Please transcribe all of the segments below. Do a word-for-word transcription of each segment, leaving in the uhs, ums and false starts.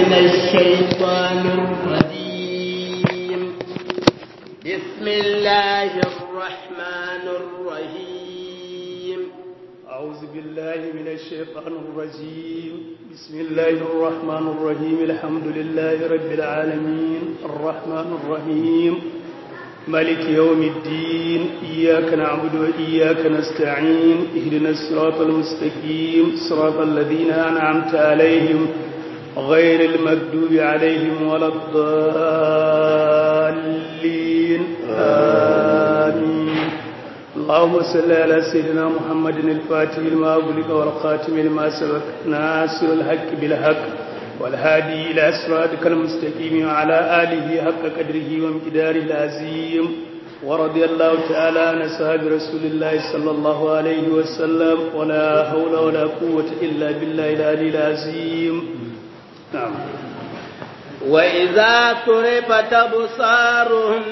من الشيطان الرجيم بسم الله الرحمن الرحيم أعوذ بالله من الشيطان الرجيم بسم الله الرحمن الرحيم الحمد لله رب العالمين الرحمن الرحيم مالك يوم الدين إياك نعبد وإياك نستعين اهدنا الصراط المستقيم صراط الذين أنعمت عليهم غير المغضوب عليهم ولا الضالين آمين اللهم صل على سيدنا محمد الفاتح لما أغلق والخاتم لما سبق ناصر الحق بالحق والهادي إلى صراطك المستقيم وعلى آله حق قدره ومقداره العظيم ورضي الله تعالى عن أصحاب رسول الله صلى الله عليه وسلم ولا حول ولا قوة إلا بالله العلي العظيم. نعم. وإذا صرفت أبصارهم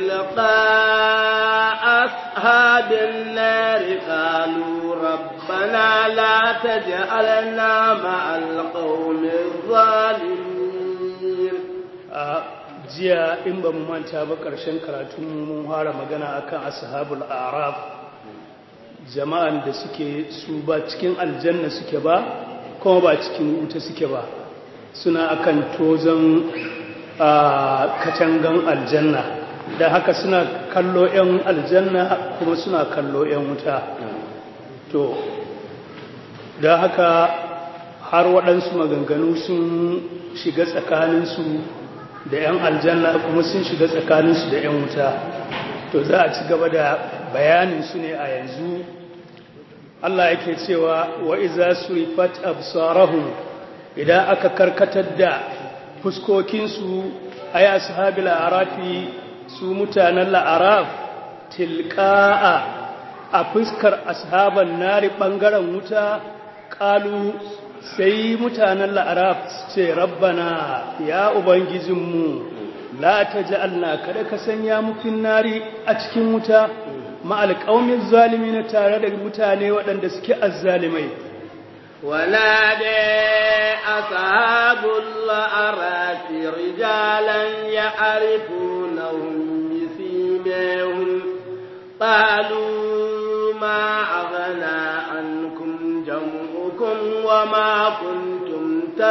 تلقاء أصحاب النار قالوا ربنا لا تجعلنا مع القوم الظالمين. jiya in ba mu manta ba ƙarshen karatun mun fara magana akan ashabul a'raf, jama'an da suke su ba cikin aljanna suke ba kuma ba cikin wuta suke ba, suna akan tozon katangan aljanna, da haka suna kallo 'yan aljanna kuma suna kallo 'yan wuta. To da haka har waɗansu maganganu sun shiga tsakaninsu da 'yan aljanna kuma sun shiga tsakaninsu da 'yan wuta. To za a ci gaba da bayaninsu ne a yanzu. Allah yake cewa wa iza surifat absarahum, idan aka karkatar da fuskokinsu ay ashabil arafi, su mutanen la'araf, tilqa'a a fuskar ashaban nari bangaren wuta, qalu sai mutanen la'araf ce rabbana ya ubangijinmu la taj'alna kada ka sanya mu fin nari a cikin wuta ma'al qaumiz zalimin, tare da mutane waɗanda suke azzalimai. ونادى أصحاب الأعراف رجالا يعرفونهم بسيماهم قالوا ما أغنى عنكم جمعكم وما كنتم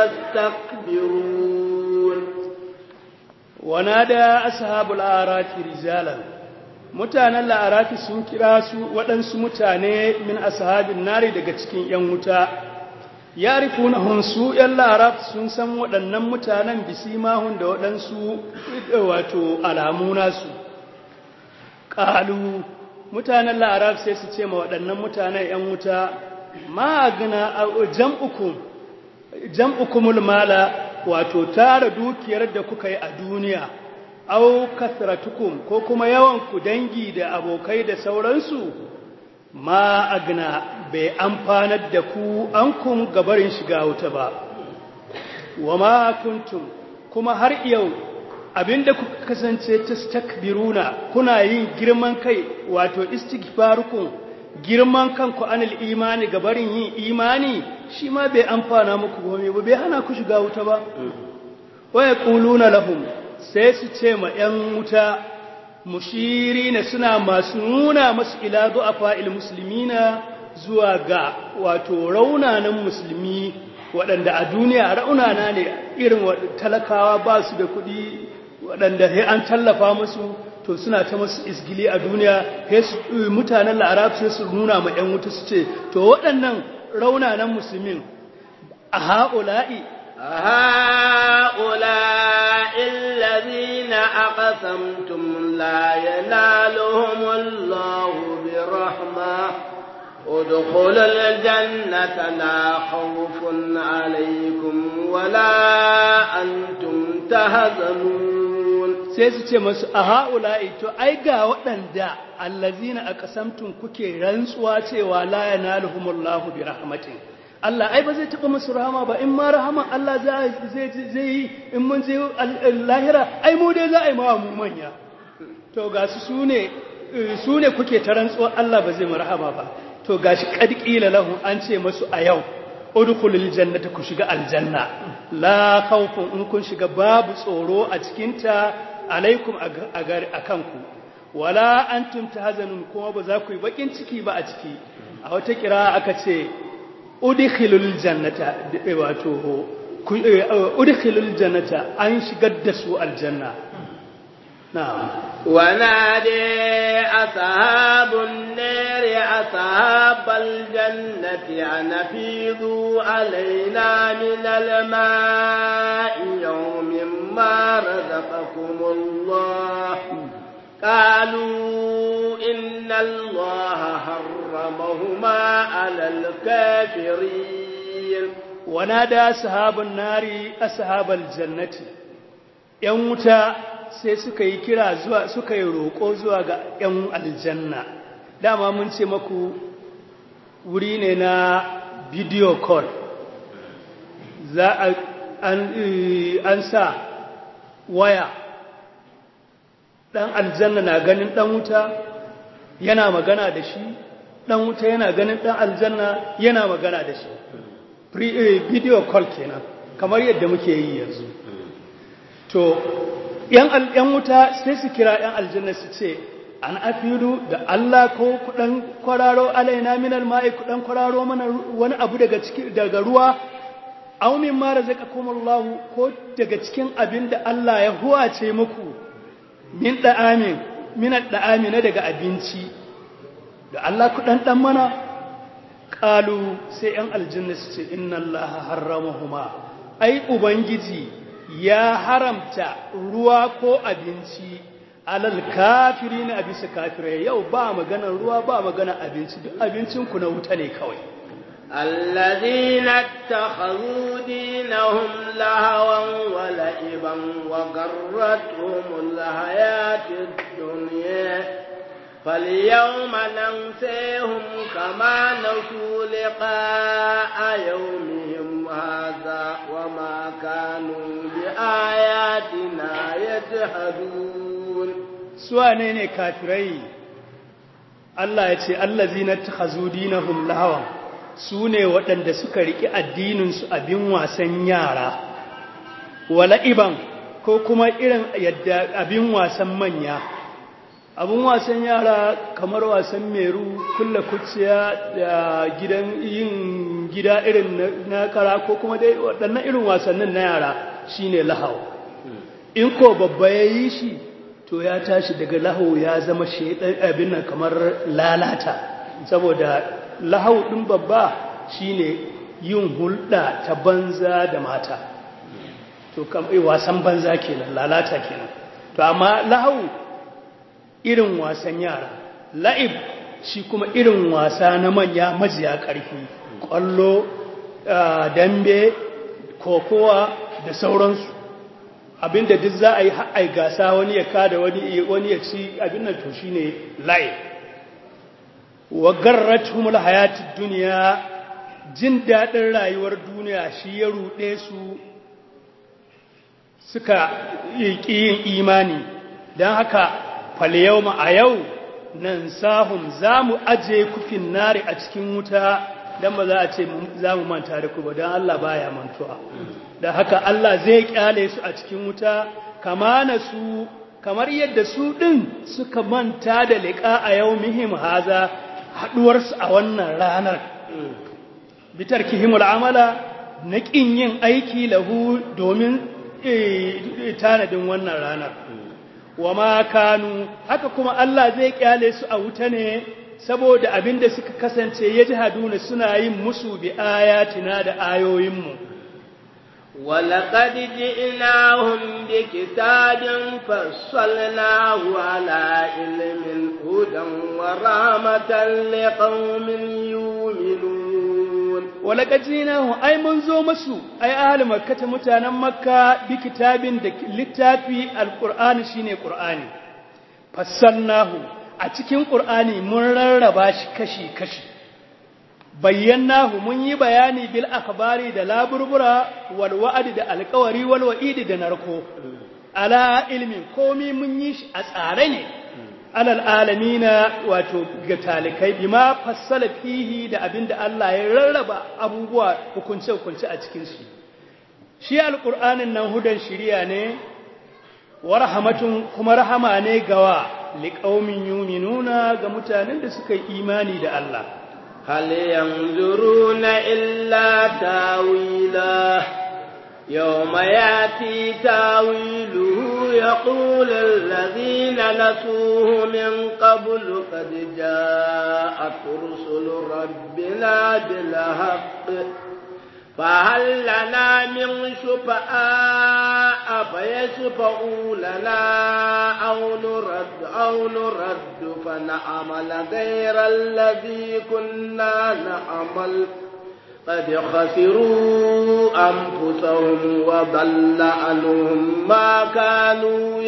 تستكبرون. ونادى أصحاب الأعراف رجالا، mutanen la'arafi sun kira su waɗansu mutane min ashabin nari daga cikin 'yan wuta, ya rifu na hunsu 'yan la'araf sun san waɗannan mutanen bisimahun da waɗansu wato alamu nasu. ƙalu mutanen la'araf sai su ce ma waɗannan mutanen 'yan wuta ma gina jam'ukum jam'ukumul mala, wato tara dukiyar da kuka yi a duniya, au kasratukum ko kuma yawan ku dangi da abokai da sauransu, ma agna bai amfanar da ku an kun gabarin shiga wuta ba. Wa ma kuntum, kuma har yau abinda kuka kasance tastakbiruna, kuna yin girman kai, wato istighfarukum, girman kanku anil imani gabarin yin imani, shi ma bai amfana muku gome ba, bai hana ku shiga wuta ba. Wa yaquluna lahum, sai su ce ma ‘yan wuta mushiri na suna masu nuna masu ila zuwa fa'il musulmi na zuwa ga wato raunanan musulmi waɗanda a duniya raunana ne, irin talakawa ba su da kuɗi waɗanda sai an tallafa musu, to suna ta masu isgili a duniya. Mutanen la'arab sai su nuna ma ‘yan wuta su ce to waɗannan raunanan musulmin a ha'ula'i هؤلاء الذين أقسمتم لا ينالهم الله برحمة ادخلوا الجنة لا خوف عليكم ولا أنتم تهزنون. sai su ce masu a ha'ula'i, to ai ga waɗanda allazina aqsamtum kuke rantsuwa cewa la yanaluhumullahu bi rahmatin, Allah ai ba zai taɓa musu rahama ba, in ma rahaman Allah zai yi in mun je lahira, ai mu dai za a yi mawa mu manya. To ga su su ne kuke ta rantsuwa Allah ba zai mu rahama ba. To ga shi ƙadƙila lahu an ce masu a yau udkhulul jannata ku shiga aljanna la khawfun in kun shiga babu tsoro a cikin ta alaikum akan ku wala antum tahzanun kuma ba za ku yi bakin ciki ba a ciki a wata kira aka ce udkhilul jannata wato udkhilul jannata an shigar da su aljanna na'am wa nadi ashabun nar ashabal jannati an afidu alaina min al-ma'i yawmin ma razaqakumullah قالوا إن الله حرمهما على الكافرين ونادى أصحاب النار أصحاب الجنة ‘yan wuta sai suka yi kira zuwa suka yi roƙo zuwa ga ‘yan aljanna dama mun ce maku wuri ne na video call za a an sa waya ɗan aljanna na ganin ɗan wuta yana magana da shi ɗan wuta yana ganin ɗan aljanna yana magana da shi video call kenan kamar yadda muke yi yanzu to ‘yan wuta sai su kira ‘yan aljanna su ce an afiru da Allah ko kuɗan kwararo alaina minal ma'i kuɗan kwararo mana wani abu daga daga ruwa aw min ma razaqakumullahu ko daga cikin abin da Allah ya huwace muku min da'amin min da'ami na daga abinci da Allah ku dan dan mana qalu sai yan aljanna su ce inna allaha harramahuma ai ubangiji ya haramta ruwa ko abinci alal kafirin abisa kafirai yau ba maganar ruwa ba maganar abinci duk abincin ku na wuta ne kawai الذين اتخذوا دينهم لهوا ولعبا وغرتهم الحياة الدنيا فاليوم ننسيهم كما نسوا لقاء يومهم هذا وما كانوا بآياتنا يجحدون سوانين كافرين الله يتي الذين اتخذوا دينهم لهوا su ne waɗanda suka riƙe addininsu abin wasan yara wala iban ko kuma irin yadda abin wasan manya abin wasan yara kamar wasan meru kulla kuciya da gidan yin gida irin na kara ko kuma dai waɗannan irin wasannin na yara shine lahau in ko babba ya yi shi to ya tashi daga lahau ya zama shaidan abin nan kamar lalata saboda lahau ɗin babba shine yin hulɗa ta banza da mata to wasan banza kenan lalata kenan to amma lahau irin wasan yara la'ib shi kuma irin wasa na manya majiya ƙarfi ƙwallo dambe kokowa da sauransu abinda duk za a yi haɗai gasa wani ya kada wani ya ci abin nan to shine la'ib wa garratuhumul hayatid dunya jin dadin rayuwar duniya shi ya rude su suka yi yin imani dan haka fal yawma a yau nan sahum zamu aje kufin nari a cikin wuta dan ba za a ce zamu manta da ku ba dan Allah baya mantuwa dan haka Allah zai kyale su a cikin wuta kama nasu kamar yadda su din suka manta da liqa a yaumihim haza haɗuwarsu a wannan ranar bitar kihimul amala na ƙin yin aiki lahu domin tanadin wannan ranar wa ma kanu haka kuma Allah zai kyale su a wuta ne saboda abinda suka kasance ya jihaduna suna yin musu bi ayatina da ayoyinmu ولقد جئناهم بكتاب فصلناه على علم هدى ورحمة لقوم يؤمنون ولقد جئناهم أي منذ مسو أي أهل مكة متانا مكة بكتاب للتافي القرآن شيني قرآني فصلناه أتكين قرآني مرر باش كشي كشي bayyanahu mun yi bayani bil akhbari da laburbura wal wa'd da alqawari wal wa'id da narko ala ilmin komi mun yi shi a tsare ne alal alamina wato ga talikai bima fassala fihi da abinda Allah ya rarraba abubuwa hukunce hukunce a cikin shi shi alqur'anin nan hudan shiriya ne wa rahmatun kuma rahama ne gawa liqaumin yu'minuna ga mutanen da suka yi imani da Allah hal yanzuruna illa tawila yawma yati tawiluhu yaqulu alladhina nasuhu min qablu qad ja'at rusulu rabbina bil haqq فهل لنا من شفعاء فيشفعوا لنا أو نرد أو نرد فنعمل غير الذي كنا نعمل قد خسروا أنفسهم وضل عنهم ما كانوا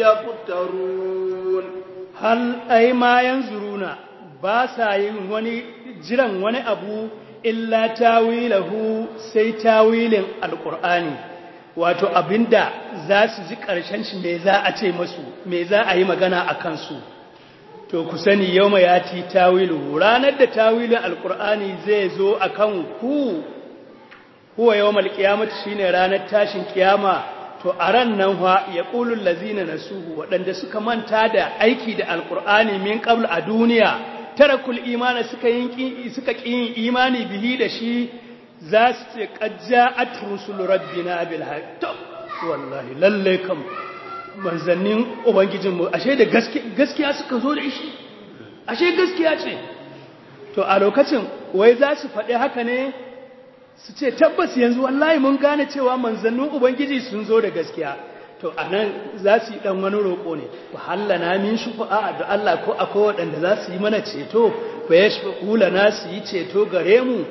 يفترون هل أي ما ينظرون باسا وني جران وني أبو illa tawilahu sai tawilin alqur'ani wato abinda za su ji karshen shi me za a ce musu me za a yi magana akan su to ku sani yauma yati tawilu ranar da tawilin alqur'ani zai zo akan ku huwa yawmal qiyamati shine ranar tashin kiyama to a ran nan fa yaqulul ladzina nasuhu wadanda suka manta da aiki da alqur'ani min qabl a duniya tarakul imana suka yin suka kin imani bihi da shi za su ce qajja'at rusul rabbina bil haqq wallahi lalle kam manzannin ubangijin mu ashe da gaskiya suka zo da shi ashe gaskiya ce to a lokacin wai za su faɗi haka ne su ce tabbas yanzu wallahi mun gane cewa manzannin ubangiji sun zo da gaskiya to anan za su yi dan wani roƙo ne fa hallana min shufa'a da Allah ko akwai waɗanda za su yi mana ceto fa yashfa'u lana su yi ceto gare mu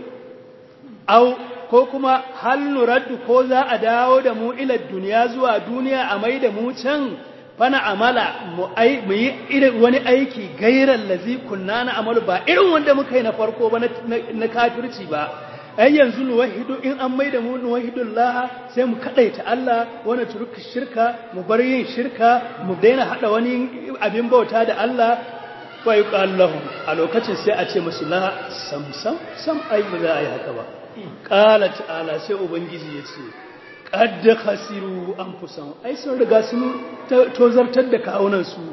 au ko kuma hal nuraddu ko za a dawo da mu ila duniya zuwa duniya a mai da mu can fana amala mu ai mu yi irin wani aiki gairan lazi kunna na amalu ba irin wanda muka yi na farko ba na kafirci ba ai yanzu nuwahidu in an maida mu nuwahidullah sai mu kadaita Allah wani turka shirka mu bar yin shirka mu daina hada wani abin bauta da Allah fa yuqallahu a lokacin sai a ce musu la sam sam sam ai ba za a yi haka ba qala ta'ala sai ubangiji ya ce qad khasiru anfusahum ai sun riga sun tozartar da kawunan su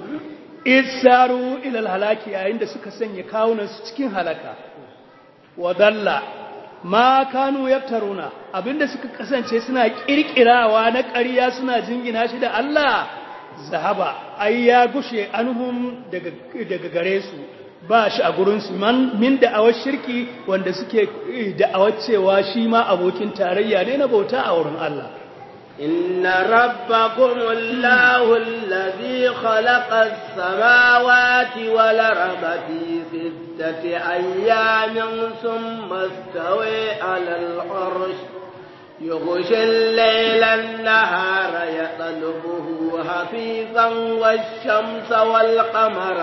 isaru ila halaki yayin da suka sanya kawunan su cikin halaka wadalla ma kanu yaftaruna abinda suka kasance suna kirkirawa na ƙarya suna jingina shi da Allah zahaba ai ya gushe anhum daga daga gare su ba shi a gurin su man min da awar shirki wanda suke da awar cewa shi ma abokin tarayya ne na bauta a wurin Allah inna rabbakum allahu alladhi khalaqa as-samawati wal arda fi أيام ثم استوى على العرش يغشي الليل النهار يطلبه حفيظا والشمس والقمر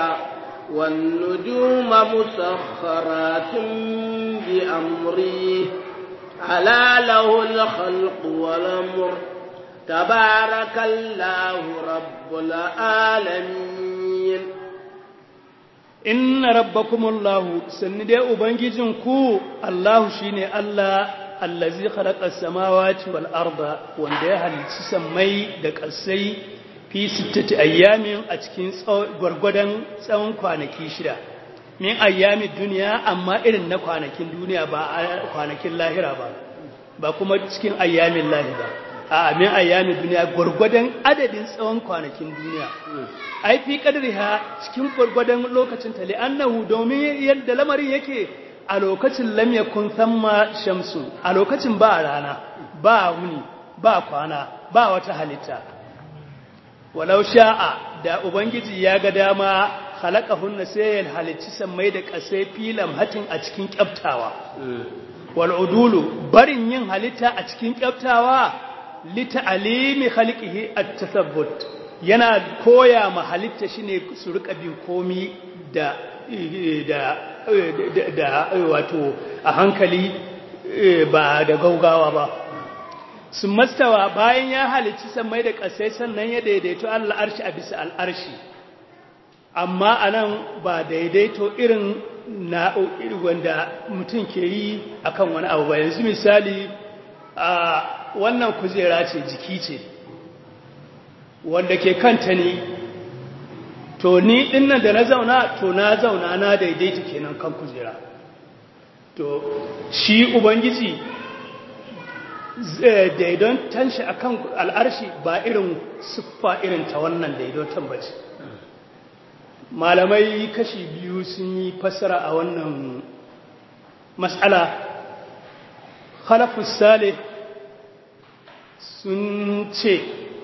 والنجوم مسخرات بأمره ألا له الخلق والأمر تبارك الله رب العالمين inna rabbakumullahu sanni dai ubangijinku Allahu shine Allah allazi khalaqa samawati wal arda wanda ya halicci sammai da ƙasai fi sittati ayyamin a cikin gwargwadon tsawon kwanaki shida min ayyamin duniya amma irin na kwanakin duniya ba kwanakin lahira ba ba kuma cikin ayyamin lahi ba a min ayyamin duniya gwargwadon adadin tsawon kwanakin duniya ai fi kadriha cikin gwargwadon lokacin ta li'annahu domin yadda lamarin yake a lokacin lam yakun thamma shamsu a lokacin ba rana ba wuni ba kwana ba wata halitta walau sha'a da ubangiji ya ga dama khalaqahunna sai ya halicci sammai da kasai filam hatin a cikin kyaftawa wal udulu barin yin halitta a cikin kyaftawa lita'alimi khalqihi at-tathabbut yana koya ma halitta shine su rika bin komi da da da wato a hankali ba da gaugawa ba sun mastawa bayan ya halicci sammai da ƙasai sannan ya daidaito Allah arshi a bisa al'arshi amma anan ba daidaito irin na wanda mutum ke yi akan wani abu ba. Yanzu misali a wannan kujera ce jiki ce wanda ke kanta ne, to ni dinnan da na zauna to na zauna na daidaita kenan kan kujera. To shi ubangiji daidon tanshi akan al'arshi ba irin siffa irin ta wannan daidon bace. Malamai kashi biyu sun yi fassara a wannan mas'ala. Khalafus salih sun ce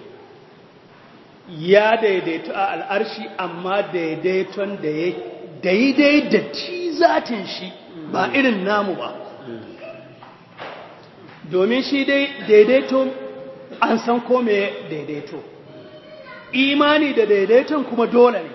ya daidaito a al'arshi, amma daidaiton da ya daidai da ci zatin shi ba irin namu ba. Domin shi dai daidaito an san kome daidaito, imani da daidaiton kuma dole ne.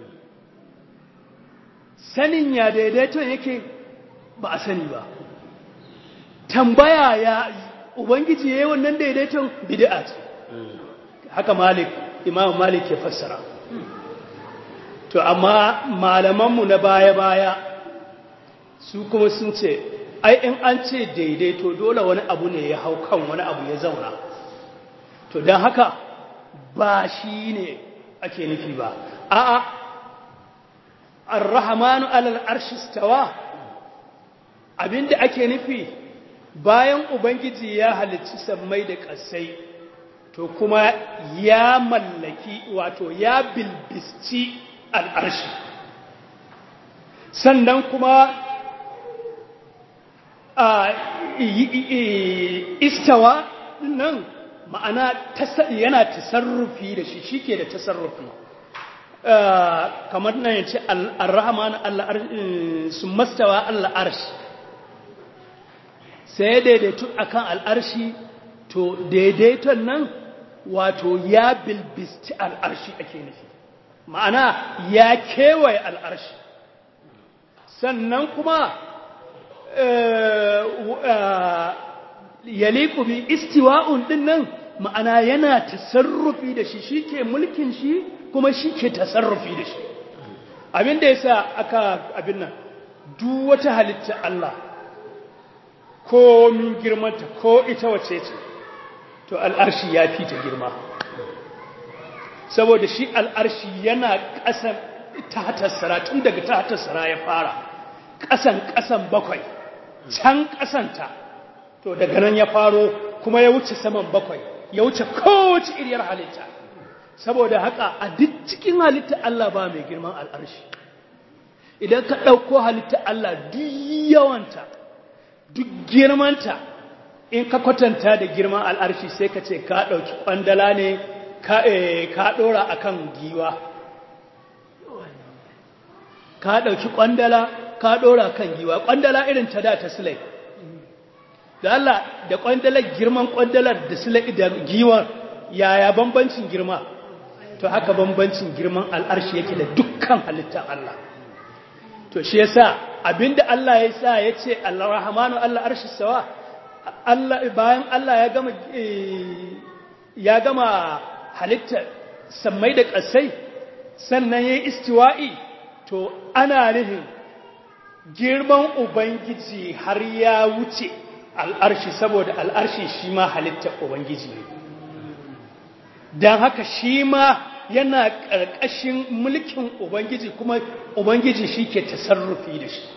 Sanin ya daidaiton yake ba a sani ba. Tambaya ya Ubangiji ya yi wannan daidaiton bid'a ce. Haka Malik, Imam Malik ya fassara. To amma malamanmu na baya-baya su kuma sun ce, ai in an ce daidaito dole wani abu ne ya hau kan wani abu ya zauna. To don haka ba shi ne ake nufi ba. A'a, Ar-Rahmanu alal arshi stawa, abinda ake nufi bayan Ubangiji ya halicci sammai da ƙasai, to kuma ya mallaki wato ya bilbisci al'arshi. Sannan kuma a istawa nan ma'ana yana tasarrufi da shi, shi ke da tasarrufi. Kamar nan yace Ar-Rahman Allah sun mastawa Allah arshi, sai daidaitu akan al'arshi. To daidaiton nan wato ya bilbisti al'arshi ake nufi, ma'ana ya kewaye al'arshi. Sannan kuma yaliku bi istiwa'un din nan ma'ana yana tasarrufi da shi, shi ke mulkin shi kuma shi ke tasarrufi da shi. Abin da ya sa aka abin nan, duk wata halitta Allah ko min girmanta ko ita wace ce, to al'arshi ya fi ta girma. Saboda shi al'arshi yana ƙasan tahatar tun daga tahatar sara ya fara, ƙasan ƙasan bakwai, can ƙasanta, to daga nan ya faro kuma ya wuce saman bakwai, ya wuce kowace iriyar halitta. Saboda haka a duk cikin halitta Allah ba mai girman al'arshi. Idan ka ɗauko halitta Allah duk yawanta, duk girmanta, in ka kwatanta da girman al'arshi sai ka ce ka ɗauki ƙwandala ne ka ɗora a kan giwa. Ka ɗauki ƙwandala ka ɗora kan giwa, ƙwandala irin ta da ta silai. Da Allah da ƙwandalar girman ƙwandalar da silai da giwar yaya bambancin girma? To haka bambancin girman al'arshi yake da dukkan halittar Allah. To shi yasa abinda Allah ya sa ya ce Ar-Rahmanu Allah arshi sawa, Allah bayan Allah ya gama ya gama halitta sammai da ƙasai, sannan yayi istiwa'i, to ana nufin girman Ubangiji har ya wuce al'arshi, saboda al'arshi shi ma halitta Ubangiji ne. Don haka shi ma yana ƙarƙashin mulkin Ubangiji, kuma Ubangiji shi ke tasarrufi da shi.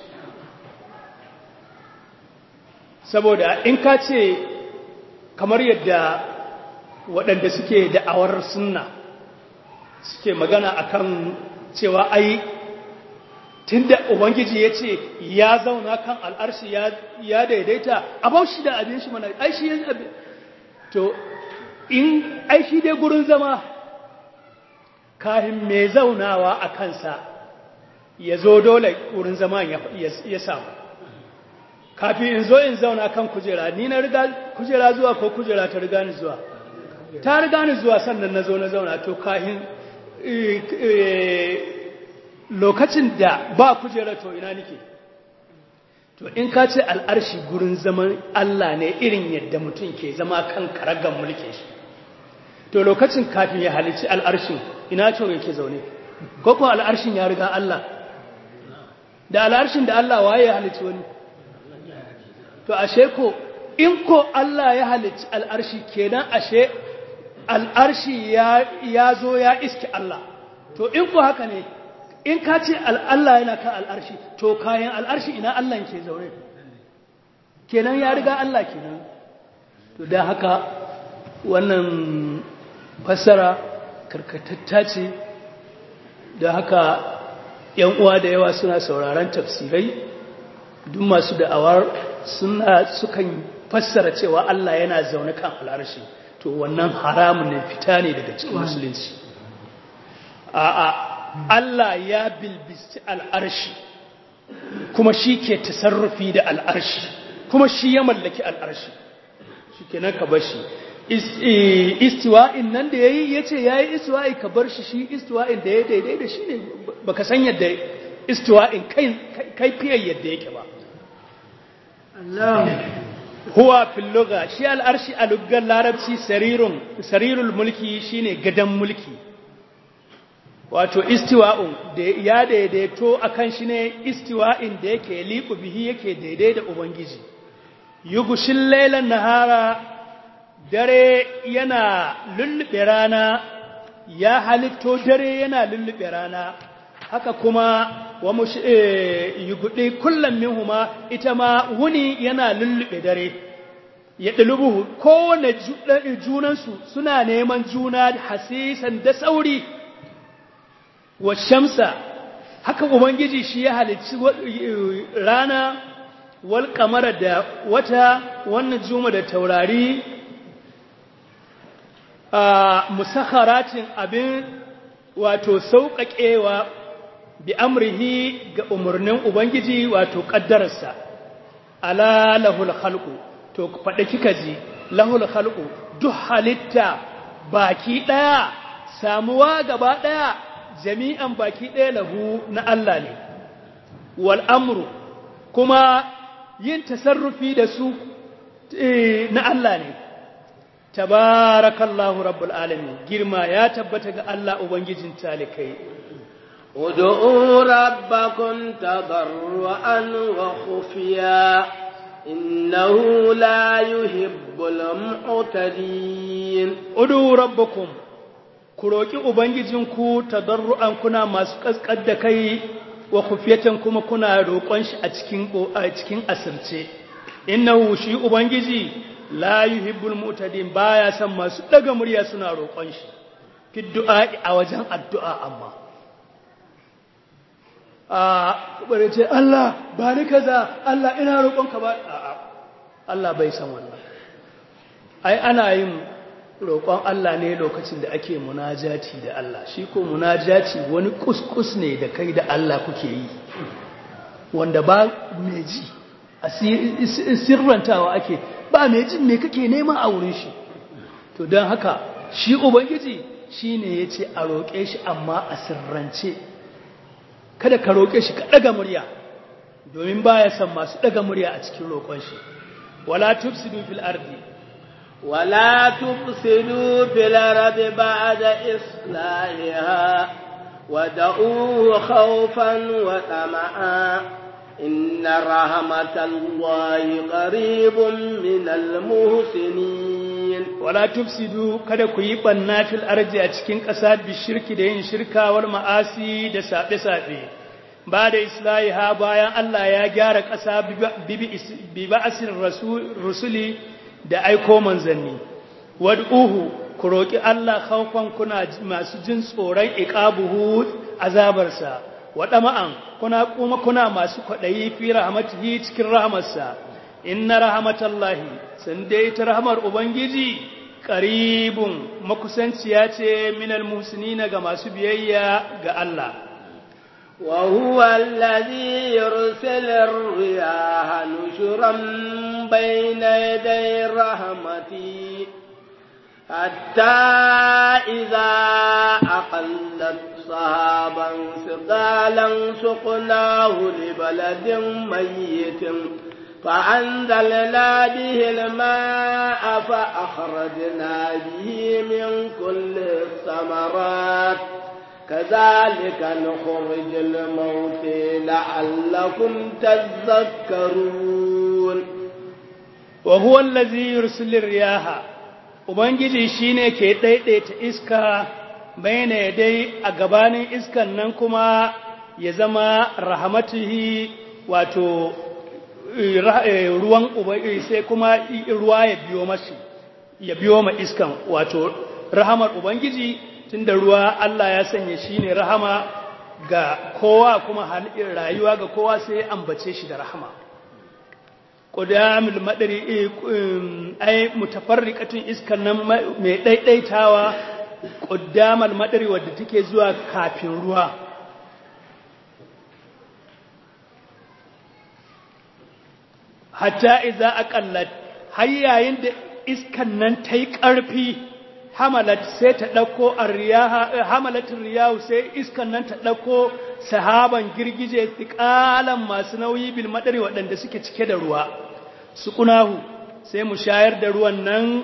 Saboda in ka ce kamar yadda waɗanda suke da'awar sunna suke magana akan cewa ai tunda Ubangiji ya ce ya zauna kan al'arshi ya daidaita, a bau shi da abin shi mana, ai shi ya abin. To, in ai shi dai gurin zama, kahin mai zaunawa a kansa ya zo dole wurin zama ya samu. Kafin in zo in zauna kan kujera, ni na riga kujera zuwa ko kujera ta riga ni zuwa? Ta riga ni zuwa sannan na zo na zauna. To kahin lokacin da ba kujera to ina nike? To in ka ce al'arshi gurin zaman Allah ne irin yadda mutum ke zama kan karagan mulkin shi. To lokacin kafin ya halici al'arshin ina to yake zaune? ko ko al'arshin ya riga Allah da al'arshin da Allah waye ya halicci wani to ashe ko in ko Allah ya halicci al'arshi kenan ashe al'arshi ya ya zo ya iske Allah to in ko haka ne in ka ce Allah yana kan al'arshi to kayan al'arshi ina Allah ke zaune kenan ya riga Allah kenan to da haka wannan fassara karkatatta ce da haka ‘yan uwa da yawa suna sauraron tafsirai duk masu da'awar suna sukan fassara cewa Allah yana zaune kan al'arshi to wannan haramun ne fita ne daga cikin musulunci a'a Allah ya bilbisti al'arshi kuma shi ke tasarrufi da al'arshi kuma shi ya mallaki al'arshi shi ke nan ka bar shi istiwa'in nan da ya yi ya ce ya yi istiwa'i ka bar shi shi istiwa'in da ya daidai da shi ne ba ka san yadda istiwa'in kai fiye yadda yake ba huwa filloga shi al'arshi a luggar larabci sarirul mulki shi ne gadon mulki wato istiwa'un da ya daidaito a kan shi ne istiwa'in da yake liƙu bihi yake daidai da ubangiji yugushin lailan nahara dare yana lullube rana ya halitto dare yana lullube rana haka kuma wa mush yugudi kullum minhuma ita ma wuni yana lullube dare ya dulubuhu kowane junansu suna neman juna hasisan da sauri wa shamsa haka ubangiji shi ya halicci rana wal kamara da wata wannan juma da taurari a musakharatin abin wato sauƙaƙewa bi amrihi ga umarnin ubangiji wato ƙaddararsa ala lahul khalqu to faɗa kika ji lahul khalqu duk halitta baki ɗaya samuwa gaba ɗaya jami'an baki ɗaya lahu na Allah ne wal amru kuma yin tasarrufi da su na Allah ne tabarakallahu rabbul alamin girma ya tabbata ga Allah ubangijin talikai ud'u rabbakum tadarruan wa khufiya innahu la yuhibbul mu'tadin ud'u rabbakum ku roki ubangijinku tadarruan kuna masu kaskar da kai wa khufiyatan kuma kuna roƙon shi a cikin a cikin asirce innahu shi ubangiji la yuhibbul mu'tadin baya san masu daga murya suna roƙon shi fi du'a a wajen addu'a amma a bare ce Allah ba ni kaza Allah ina roƙon ka ba a'a Allah bai san wannan ai ana yin roƙon Allah ne lokacin da ake munajati da Allah shi ko munajati wani kuskus ne da kai da Allah kuke yi wanda ba me ji sirrantawa ake ba mai jin me kake nema a wurin shi to don haka shi ubangiji shi ne ya ce a roƙe shi amma a sirrance kada ka roƙe shi ka ɗaga murya domin ba ya san masu ɗaga murya a cikin roƙon shi wala tufsidu fil ardi wala tufsidu fil ardi ba'da islahiha ودعوه خوفا وطمعا إن رحمة الله قريب من المحسنين ولا تفسدوا kada ku yi banna fil ardi a cikin ƙasa bi shirki da yin shirka wal ma'asi da sabe sabe ba da islahiha bayan Allah ya gyara ƙasa bi ba'asir rusuli da aiko manzanni wad'uhu ku roki Allah khawfan kuna masu jin tsoron iqabuhu azabarsa wadama'an kuna kuma kuna masu kwadayi fi rahmatihi cikin rahmarsa inna rahmatallahi san dai ta rahmar ubangiji qaribun makusanciya ce minal muhsinina ga masu biyayya ga Allah wa huwa alladhi yursilu ar-riyaha nushran bayna yaday rahmatihi حتى إذا أقلت صحابا ثقالا سقناه لبلد ميت فأنزلنا به الماء فأخرجنا به من كل الثمرات كذلك نخرج الموت لعلكم تذكرون وهو الذي يرسل الرياح ubangiji shine ke daidaita iska bayne dai a gabanin iskan nan kuma ya zama rahmatihi wato ruwan ubangi sai kuma ruwa ya biyo mashi ya biyo ma iskan wato rahamar ubangiji tunda ruwa Allah ya sanya shine rahama ga kowa kuma halin rayuwa ga kowa sai ambace shi da rahama qudamul madari ay mutafarriqatun iskan nan mai daidaitawa qudamul madari wadda take zuwa kafin ruwa hatta idza aqallat hayyayin da iskan nan tayi karfi hamalat sai ta dauko arriyaha hamalatul riyahu sai iskan nan ta dauko sahaban girgije tiqalan masu nauyi bil madari wadanda suke cike da ruwa sukunahu sai mu shayar da ruwan nan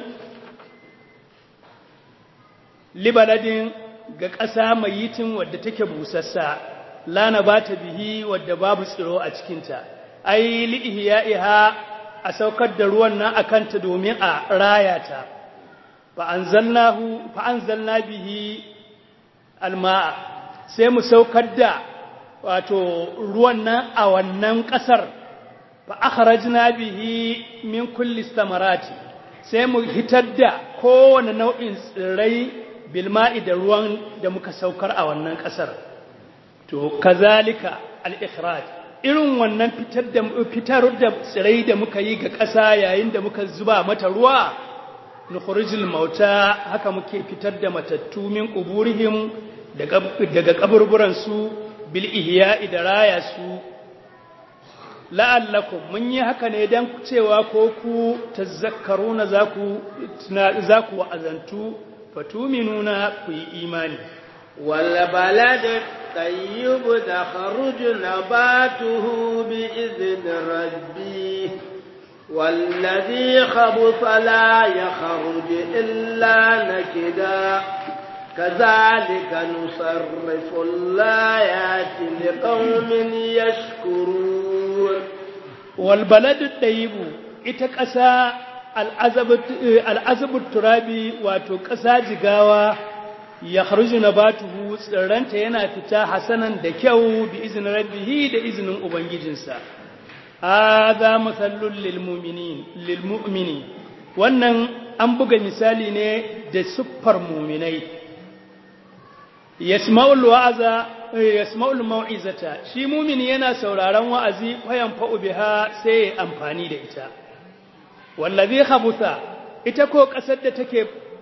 libaladin ga ƙasa mai yitin wadda take busassa lana bata bihi wadda babu tsiro a cikinta ai li'ihiya'iha a saukar da ruwan nan akanta domin a rayata fa anzalnahu fa anzalna bihi alma'a sai mu saukar da wato ruwan nan a wannan ƙasar fa akhrajna bihi min kulli samarati sai mu hitar da kowane nau'in tsirrai bilma'i da ruwan da muka saukar a wannan kasar to kazalika al-ikhraj irin wannan fitar da fitar da tsirrai da muka yi ga ƙasa yayin da muka zuba mata ruwa nukhrijul mauta haka muke fitar da matattu min quburihim daga daga kaburburan su bil ihya'i da raya su la'allakum mun yi haka ne dan cewa ko ku tazakkaruna zaku zaku wa'azantu fatuminuna ku yi imani wal balad tayyib takhruj nabatuhu bi idhn rabbi والذي خبث لا يخرج إلا نكدا كذلك نصرف الآيات لقوم يشكرون والبلد الطيب إتكسى العزب الترابي واتو كسى جغاوة يخرج نباته سرنت ينا فتا حسنا دكيو بإذن ربه بإذن أبنجنسا هذا مثل للمؤمنين للمؤمنين wannan an buga misali ne da siffar mu'minai yasma'ul wa'aza yasma'ul mau'izata shi mu'mini yana sauraron wa'azi fayan fa'u biha sai amfani da ita wallazi khabutha ita ko kasar da take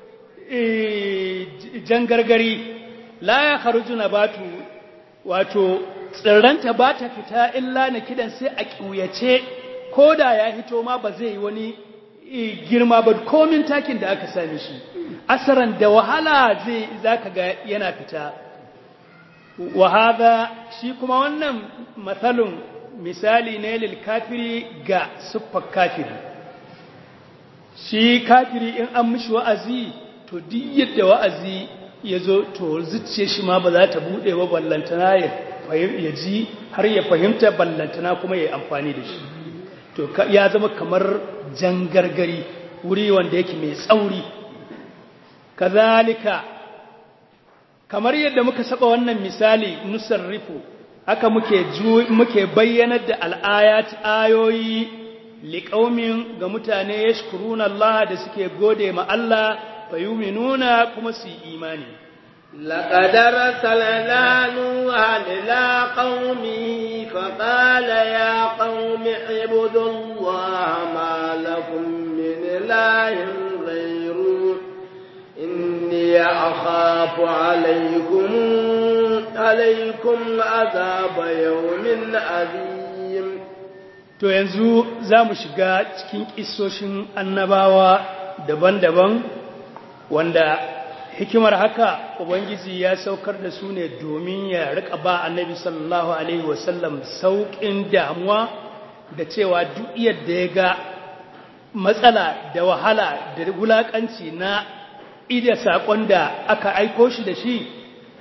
jangargari la ya kharuju nabatu wato tsirranta ba ta fita illa na kidan sai a kiuyace koda ya hito ma ba zai yi wani girma ba komin takin da aka sami shi asaran da wahala zai zaka ga yana fita wa hada shi kuma wannan matsalun misali ne lil kafiri ga siffar kafiri shi kafiri in an mishi wa'azi to duk yadda wa'azi ya zo to zuciye shi ma ba za ta bude ba ballantana ya ya ji har ya fahimta ballantana kuma ya yi amfani da shi to ya zama kamar jangargari wuri wanda yake mai tsauri kazalika kamar yadda muka saba wannan misali nusarrifu haka muke muke bayyanar da al'ayat ayoyi liqaumin ga mutane yashkuruna Allah da suke gode ma Allah fayuminuna kuma su yi imani لقد رسلنا نوحا إلى قومه فقال يا قوم اعبدوا الله ما لكم من إله غيره إني أخاف عليكم عليكم عذاب يوم عظيم to yanzu za mu shiga cikin kissoshin annabawa daban-daban wanda hikimar haka ubangiji ya saukar da su ne domin ya rika ba annabi sallallahu alaihi wasallam saukin damuwa da cewa duk yadda ya ga matsala da wahala da wulakanci na ida sakon da aka aiko shi da shi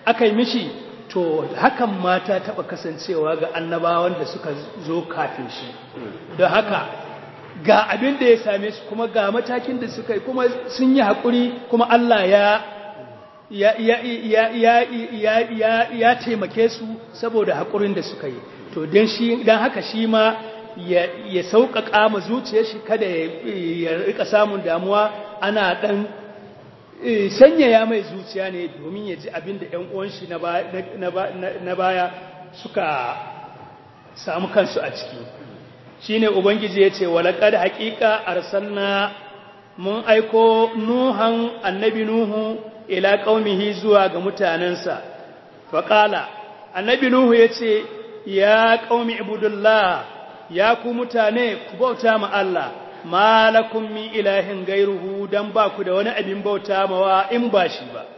aka yi mishi to hakan mata taɓa kasancewa ga annabawan da suka zo kafin shi don haka ga abin da ya same su kuma ga matakin da suka yi kuma sun yi haƙuri kuma Allah ya ya ya ya ya ya ya ya taimake su saboda haƙurin da suka yi to dan shi dan haka shi ma ya ya sauƙaƙa ma zuciyar shi kada ya rika samun damuwa ana dan sanyaya mai zuciya ne domin ya ji abin da ƴan uwan shi na baya suka samu kansu a ciki shine ubangiji yace walaqad haqiqa arsalna mun aiko nuhan annabi nuhu ila qaumihi zuwa ga mutanansa faqala annabi nuhu yace ya qaumi ibudullah ya ku mutane ku bauta ma Allah malakum min ilahin gairuhu dan ba ku da wani abin bauta mawa in ba shi ba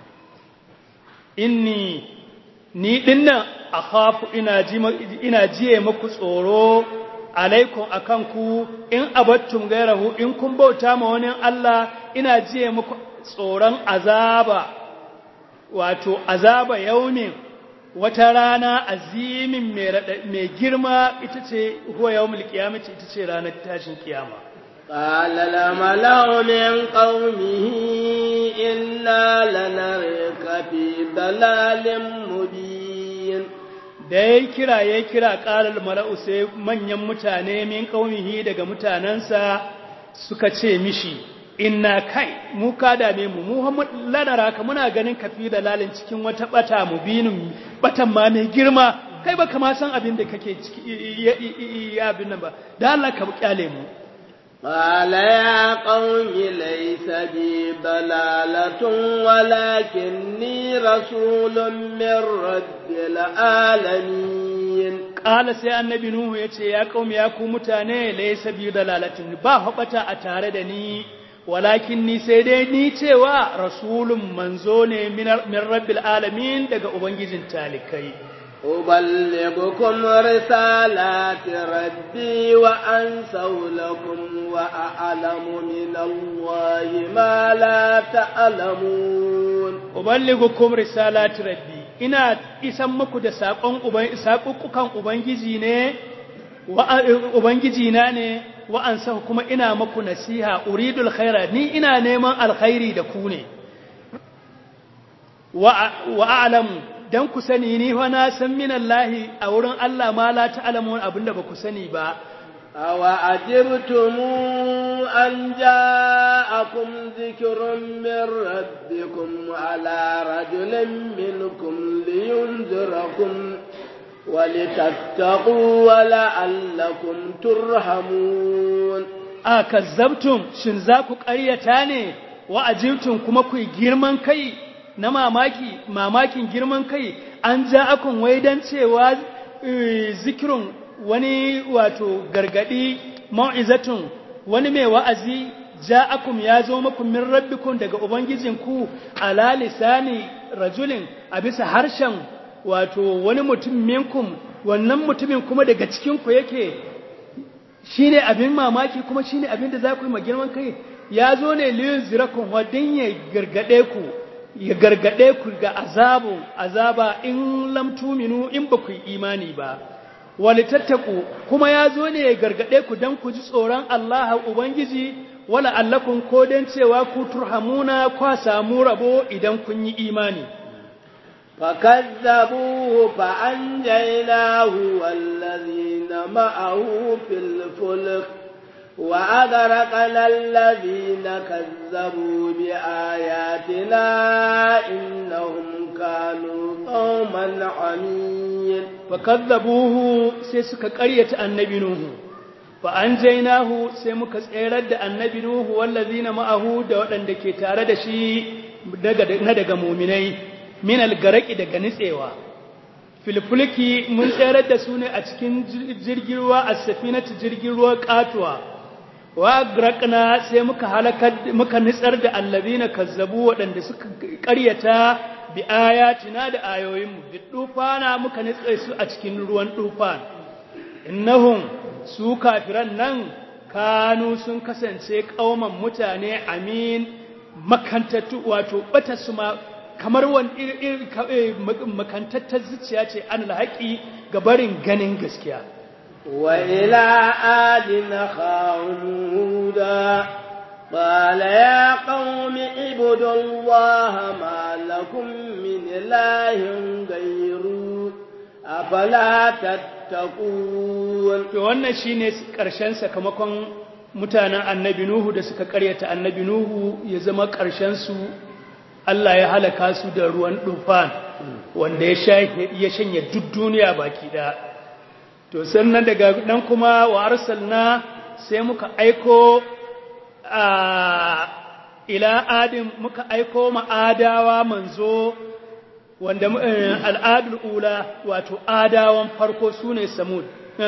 inni ni dinnan akhafu ina ji ina jiye muku tsoro alaikum akan ku in abattum gairahu in kun bauta ma wani Allah ina jiye muku tsoron azaba wato azaba yaumin wata rana azimin mai girma ita ce huwa yawmul qiyamati ita ce ranar tashin kiyama qala la malaa'u min qaumihi inna lanaraka fi dalalin mubin da yayi kira yayi kira qala al mala'u sai manyan mutane min qaumihi daga mutanansa suka ce mishi inna kai mu ka dame mu Muhammad lanaraka muna ganin kafi dalalin cikin wata bata mubinin batan ma mai girma kai baka ma san abin da kake ciki ya abin nan ba da Allah ka kyale mu qala ya qaumi laysa bi dalalatun walakinni rasulun min rabbil alamin qala sai annabi nuhu yace ya qaumi ya ku mutane laysa bi dalalatin ba hobata a tare da ni walakin ni sai dai ni cewa rasulun manzo ne min rabbil alamin daga ubangijin talikai uballighukum risalati rabbi wa ansahu lakum wa a'lamu min allahi ma la ta'lamun uballighukum risalati rabbi ina isan muku da sakon uban sakukukan ubangiji ne wa ubangiji na ne wa'ansa kuma ina maku nasiha uridul khaira ni ina neman alkhairi da ku ne wa a'lamu dan ku sani ni fa na san minallahi a wurin Allah ma la ta'lamun abinda ba ku sani ba awa ajibtum an ja'akum dhikrun min rabbikum ala rajulin minkum liyunzirakum ولتتقوا ولعلكم ترحمون akazzabtum shin za ku ƙaryata ne wa ajibtum kuma ku girman kai na mamaki mamakin girman kai an ja'akum wai dan cewa zikirun wani wato gargadi mau'izatun wani mai wa'azi ja'akum ya zo muku min rabbikum daga ubangijinku ala lisani rajulin a bisa harshen wato wani mutum minkum wannan mutumin kuma daga cikinku yake shine abin mamaki kuma shine abin da za ku yi magirman kai ya zo ne liyun zirakun wadin ya gargade ku ya gargade ku ga azabu azaba in lam tuminu in ba ku yi imani ba walitattaku kuma ya zo ne ya gargade ku dan ku ji tsoron Allah ubangiji wala allakum ko dan cewa ku turhamuna kwa samu rabo idan kun yi imani فكذبوه فأنجيناه والذين معه في الفلك وأغرقنا الذين كذبوا بآياتنا إنهم كانوا قوما عمين فكذبوه سيسك قرية النبي نوح فأنجيناه سيمك سيرد النبي نوح والذين معه دوأن دكي تارد شيء ندق مؤمنين min algaraki daga nitsewa filfulki mun tsayar da su ne a cikin jirgin ruwa a safinati jirgin ruwa katuwa wa graqna sai muka halaka muka nitsar da allazina kazzabu wadanda suka ƙaryata bi ayatina da ayoyinmu bi dufana muka nitsa su a cikin ruwan dufan innahum su kafiran nan kanu sun kasance kauman mutane amin makantatu wato bata su ma kamar wani makantattar zuciya ce an alhaqi ga barin ganin gaskiya. wa ila adina khawuda قال يا قوم اعبدوا الله ما لكم من إله غيره أفلا تتقون. to wannan shine karshen sakamakon mutanen annabi Nuhu da suka karyata annabi Nuhu ya zama karshen su Allah ya halaka su da ruwan dufan wanda ya ya shanye duk duniya baki da. to sannan daga nan kuma wa arsalna sai muka aiko ila adin muka aiko ma'adawa manzo wanda al'adul ula wato adawan farko sune samud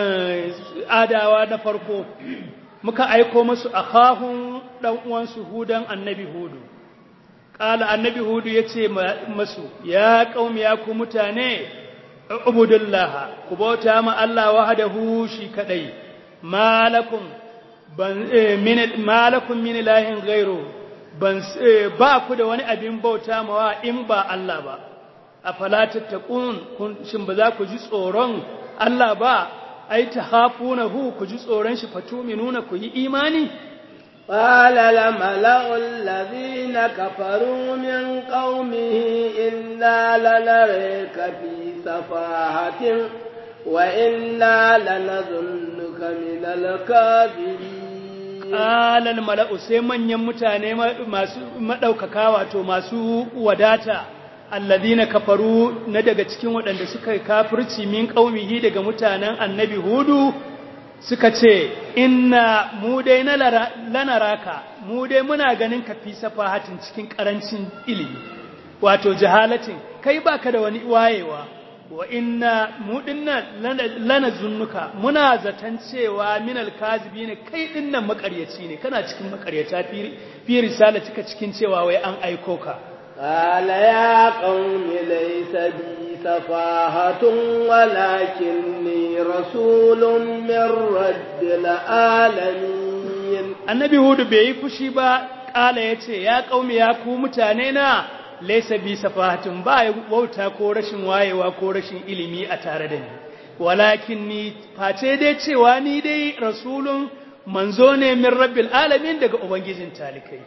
adawa na farko muka aiko musu akhahun dan uwansu hudan annabi hudu qala annabi hudu yace masu ya qaumi ya ku mutane ubudullah ku bauta ma Allah wahdahu shi kadai malakum ban min malakum min ilahin ghairu ban ba ku da wani abin bauta mawa in ba Allah ba afala tattaqun kun shin ba za ku ji tsoron Allah ba ai tahafunahu ku ji tsoron shi fatuminuna ku yi imani. qala la mala'ul ladhina kafaru min qaumihi inna lanaraka fi safahatin wa inna lanadhunnuka min al-kadhibin. qala al mala'u sai manyan mutane masu madaukaka wato masu wadata alladhina kafaru na daga cikin waɗanda suka yi kafirci min qaumihi daga mutanen annabi hudu suka ce inna mu dai na lanaraka mu dai muna ganin ka fi safahatin cikin karancin ilimi wato jahalatin kai baka da wani wayewa wa inna mu dinnan lana zunnuka muna zaton cewa min alkazibina kai dinnan makaryaci ne kana cikin makaryata fi risalatika cikin cewa wai an aiko ka. قال يا قوم ليس بي سفاهة ولكني رسول من رب العالمين. النبي هود bai fushi ba kala yace ya qaumi ya ku mutane na laysa bi safahatun ba wauta ko rashin wayewa ko rashin ilimi a tare da ni walakinni face dai cewa ni dai rasulun manzo ne min rabbil alamin daga ubangijin talikai.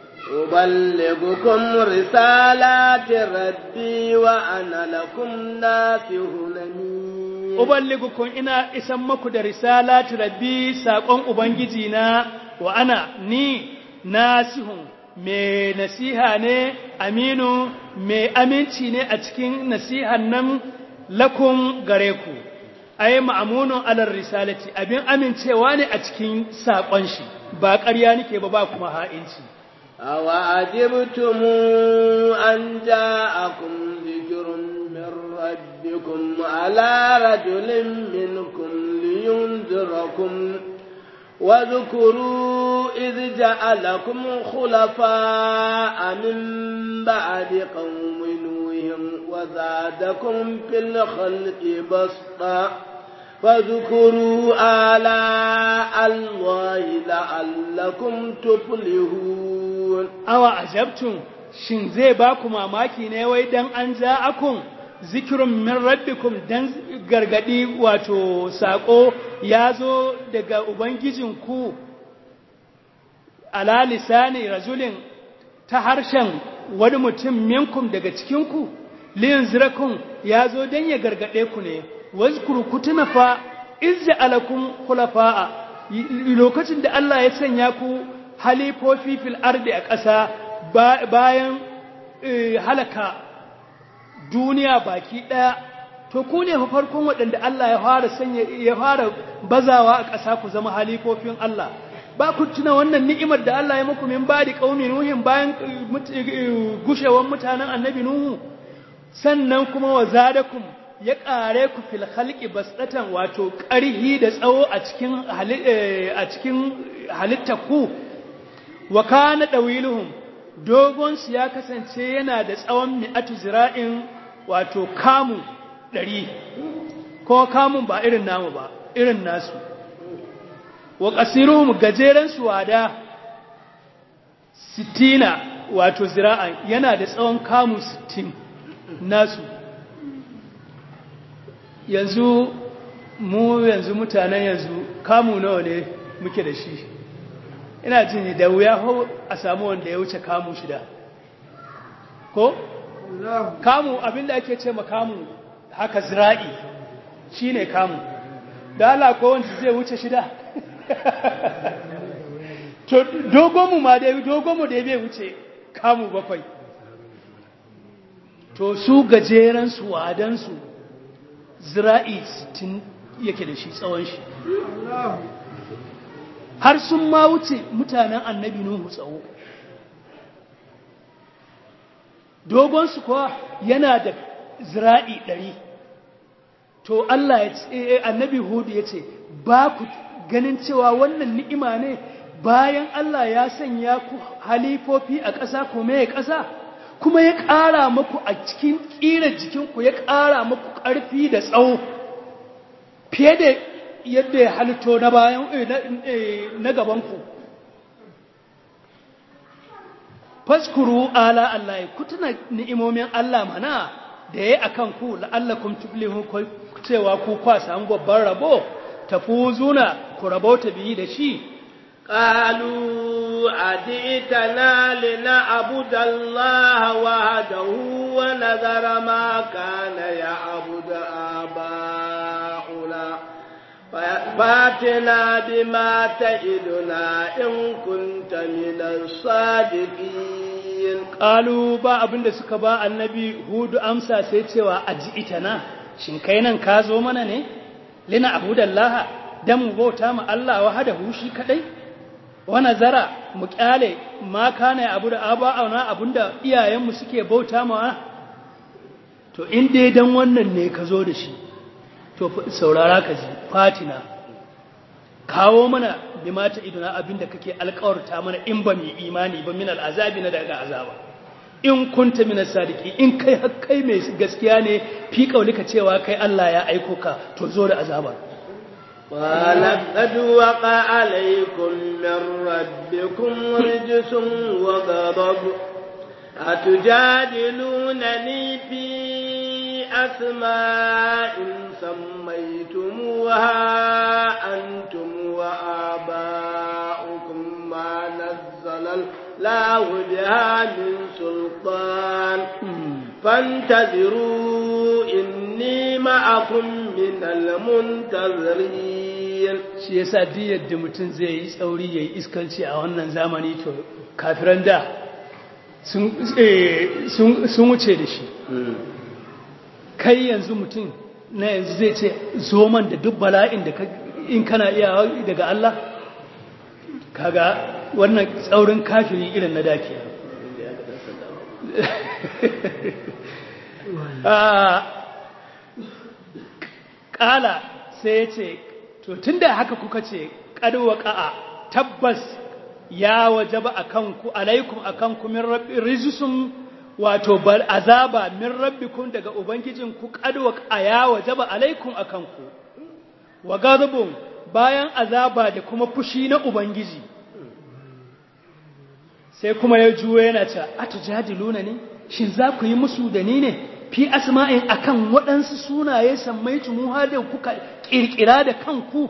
أبلغكم رسالات ربي وأنا لكم ناصح أمين. أبلغكم إنا اسمكم ده رسالات ربي ساقون أبنجينا وأنا ني ناصح mai nasiha ne aminu mai aminci ne a cikin nasihan nan lakum gare ku ai ma'amunun alar risalati abin amincewa ne a cikin saƙon shi ba ƙarya nake ba ba kuma ha'inci. أوعجبتم أن جاءكم ذكر من ربكم على رجل منكم لينذركم واذكروا إذ جعلكم خلفاء من بعد قوم نوح وزادكم في الخلق بسطا فاذكروا آلاء الله لعلكم تفلحون. awa ajabtum shin zai ba ku mamaki ne wai dan an ja'akum zikrun min rabbikum dan gargadi wato sako yazo daga ubangijinku ala lisani rajulin ta harshen wani mutum minkum daga cikin ku linzirakum yazo dan ya gargade ku ne wazkuru kutuna fa izza alakum khulafa lokacin da Allah ya sanya ku halifofi fil ardi a ƙasa bayan halaka duniya baki ɗaya to ku ne farkon waɗanda Allah ya fara sanya ya fara bazawa a ƙasa ku zama halifofin Allah ba ku tuna wannan ni'imar da Allah ya muku min badi qaumi nuhin bayan gushewan mutanen annabi nuhu sannan kuma wazadakum ya ƙare ku fil khalqi basdatan wato ƙarhi da tsawo a cikin a cikin halittar ku wa kana dawiluhum dogon su ya kasance yana da tsawon mi'atu zira'in wato kamu ɗari ko kamun ba irin namu ba irin nasu wa qasiruhum gajeren su wada sittina wato zira'an yana da tsawon kamu sittin nasu yanzu mu yanzu mutanen yanzu kamu nawa ne muke da shi ina jin da wuya hau a samu wanda ya wuce kamu shida ko kamu abinda ake ce ma kamu haka zira'i shine kamu da Allah ko wanda zai wuce shida to dogonmu ma dai dogonmu da bai wuce kamu bakwai to su gajeren su wadan su zira'i sittin yake da shi tsawon shi har sun ma wuce mutanen annabi Nuhu tsawo dogon su kuwa yana da zira'i ɗari to Allah ya ce annabi Hudu ya ce ba ku ganin cewa wannan ni'ima ne bayan Allah ya sanya ku halifofi a ƙasa kuma ya ƙasa kuma ya ƙara muku a cikin ƙira jikinku ya ƙara muku ƙarfi da tsawo fiye da yadda ya halitto na bayan na gabanku faskuru ala Allah ku tuna ni'imomin Allah mana da yayi akan ku la'allakum tuflihun cewa ku kwa samu babban rabo tafuzuna ku rabauta biyi da shi qalu aditana lina'budu Allah wahdahu wa nadhara ma kana ya'budu aba'una fatina bima ta'iduna in kunta minas sadiqin qalu ba abinda suka ba annabi Hudu amsa sai cewa ajitana shin kai nan ka zo mana ne lina abudallaha dan mu bauta ma Allah wahdahu shi kadai wa nazara mu kyale ma kana abuda aba'una abunda iyayenmu suke bauta ma to in dai dan wannan ne ka zo da shi to saurara ka ji fatina kawo mana bimata iduna abinda kake alƙawarta mana in ba mu imani ba min al'azabi na daga azaba in kunta minas sadiki in kai hakkai mai gaskiya ne fi kaulika cewa kai Allah ya aiko ka to zo da azaba wala qad waqa alaykum min rabbikum rijsun wa ghadab atujadilunani fi asma'in sammaytumuha antum wa aba'ukum ma nazzala الله بها من سلطان فانتظروا إني معكم من المنتظرين shi yasa duk yadda mutum zai yi tsauri yayi iskanci a wannan zamani to kafiran da sun sun wuce da shi kai yanzu mutum na yanzu zai ce zo man da duk bala'in da in kana iya daga Allah kaga wannan tsaurin kafiri irin na dake ƙala sai ya ce to tun da haka kuka ce ƙaduwa ƙa'a tabbas ya wajaba a kanku alaikum a kanku min rabbi rijisun wato azaba min rabbikun daga ubangijinku ƙaduwa ƙa'a ya wajaba alaikum a kanku wa gazabun bayan azaba da kuma fushi na ubangiji sai kuma ya juyo yana ce atujadiluna ne shin za ku yi musu da ni ne fi asma'in akan waɗansu sunaye sammaitu mu da kuka kirkira da kanku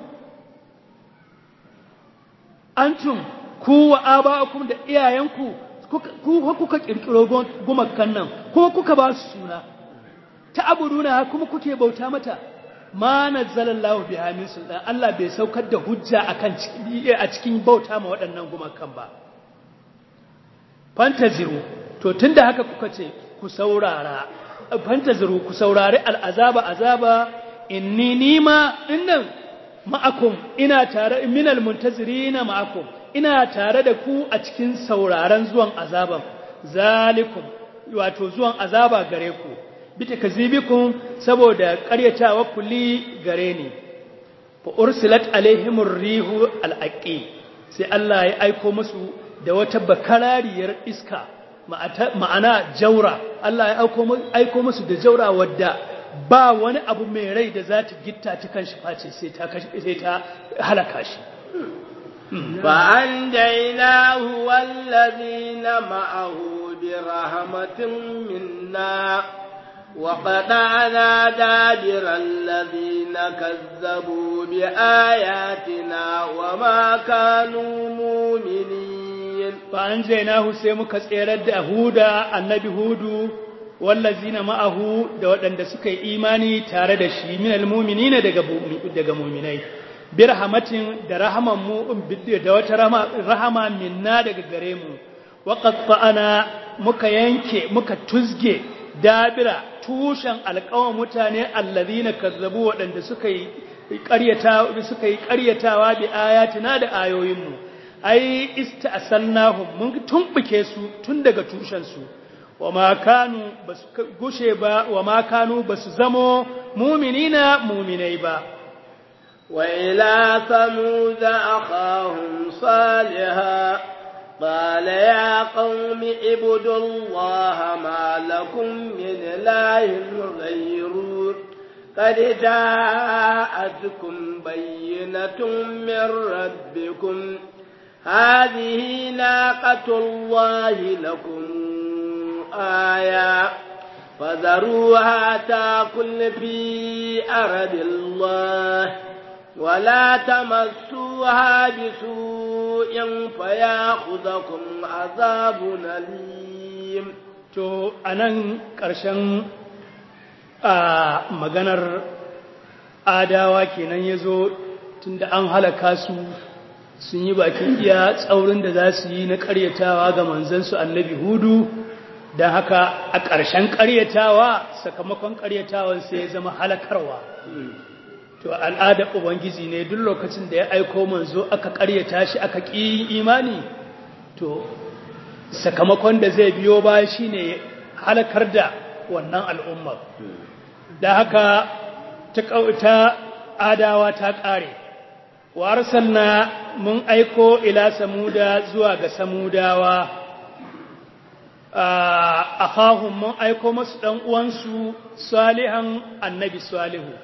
antum ku wa aba'akum da iyayenku ku kuka kirkiro gumakan nan kuma kuka ba su suna ta'buduna kuma kuke bauta mata ma nazzalallahu biha min sultan Allah bai saukar da hujja akan a cikin bauta ma waɗannan gumakan ba fantaziru to tunda haka kuka ce ku saurara fantaziru ku saurari al'azaba azaba inni nima dinnan ma'akum ina tare minal muntazirina ma'akum ina tare da ku a cikin sauraron zuwan azaban zalikum wato zuwan azaba gare ku bita kazibikum saboda ƙaryatawa kulli gare ni fa ursilat alaihimur rihu al'aqi sai Allah ya aiko musu da wata bakarariyar iska ma'ana jaura Allah ya aiko musu da jaura wadda ba wani abu mai rai da za ta gitta ta kan shi face sai ta sai ta halaka shi fa anjaynahu wallazina ma'ahu bi rahmatin minna وقطعنا دابر الذين كذبوا بآياتنا وما كانوا مؤمنين فأنجيناه سيمك سيرد هودا النبي هود والذين معه da waɗanda suka yi imani tare da shi min almu'minina daga daga mu'minai bi rahmatin da rahaman mu da wata rahama minna daga gare mu wa qatta'ana muka yanke muka tuzge dabira tushen alƙawan mutane allazina kazzabu waɗanda suka yi ƙaryata suka yi ƙaryatawa bi ayatina da ayoyinmu ai ista'salnahum mun tumbuke su tun daga tushen su wama kanu basu gushe ba wama kanu basu zamo mu'minina mu'minai ba wa ila thamud akhahum salihah قال يا قوم اعبدوا الله ما لكم من إله غيره قد جاءتكم بينة من ربكم هذه ناقة الله لكم آية فذروها تأكل في أرض الله ولا تمسوها بسوء فيأخذكم عذاب أليم to anan ƙarshen a maganar adawa kenan yazo tunda an halaka su sun yi bakin iya tsaurin da za su yi na ƙaryatawa ga manzansu annabi hudu don haka a ƙarshen ƙaryatawa sakamakon ƙaryatawan sai ya zama halakarwa to al'adar ubangiji ne duk lokacin da ya aiko manzo aka ƙaryata shi aka ƙi imani to sakamakon da zai biyo baya shine halakar da wannan al'ummar da haka ta ta adawa ta ƙare wa arsalna mun aiko ila samuda zuwa ga samudawa akhahum mun aiko masu dan uwansu salihan annabi salihu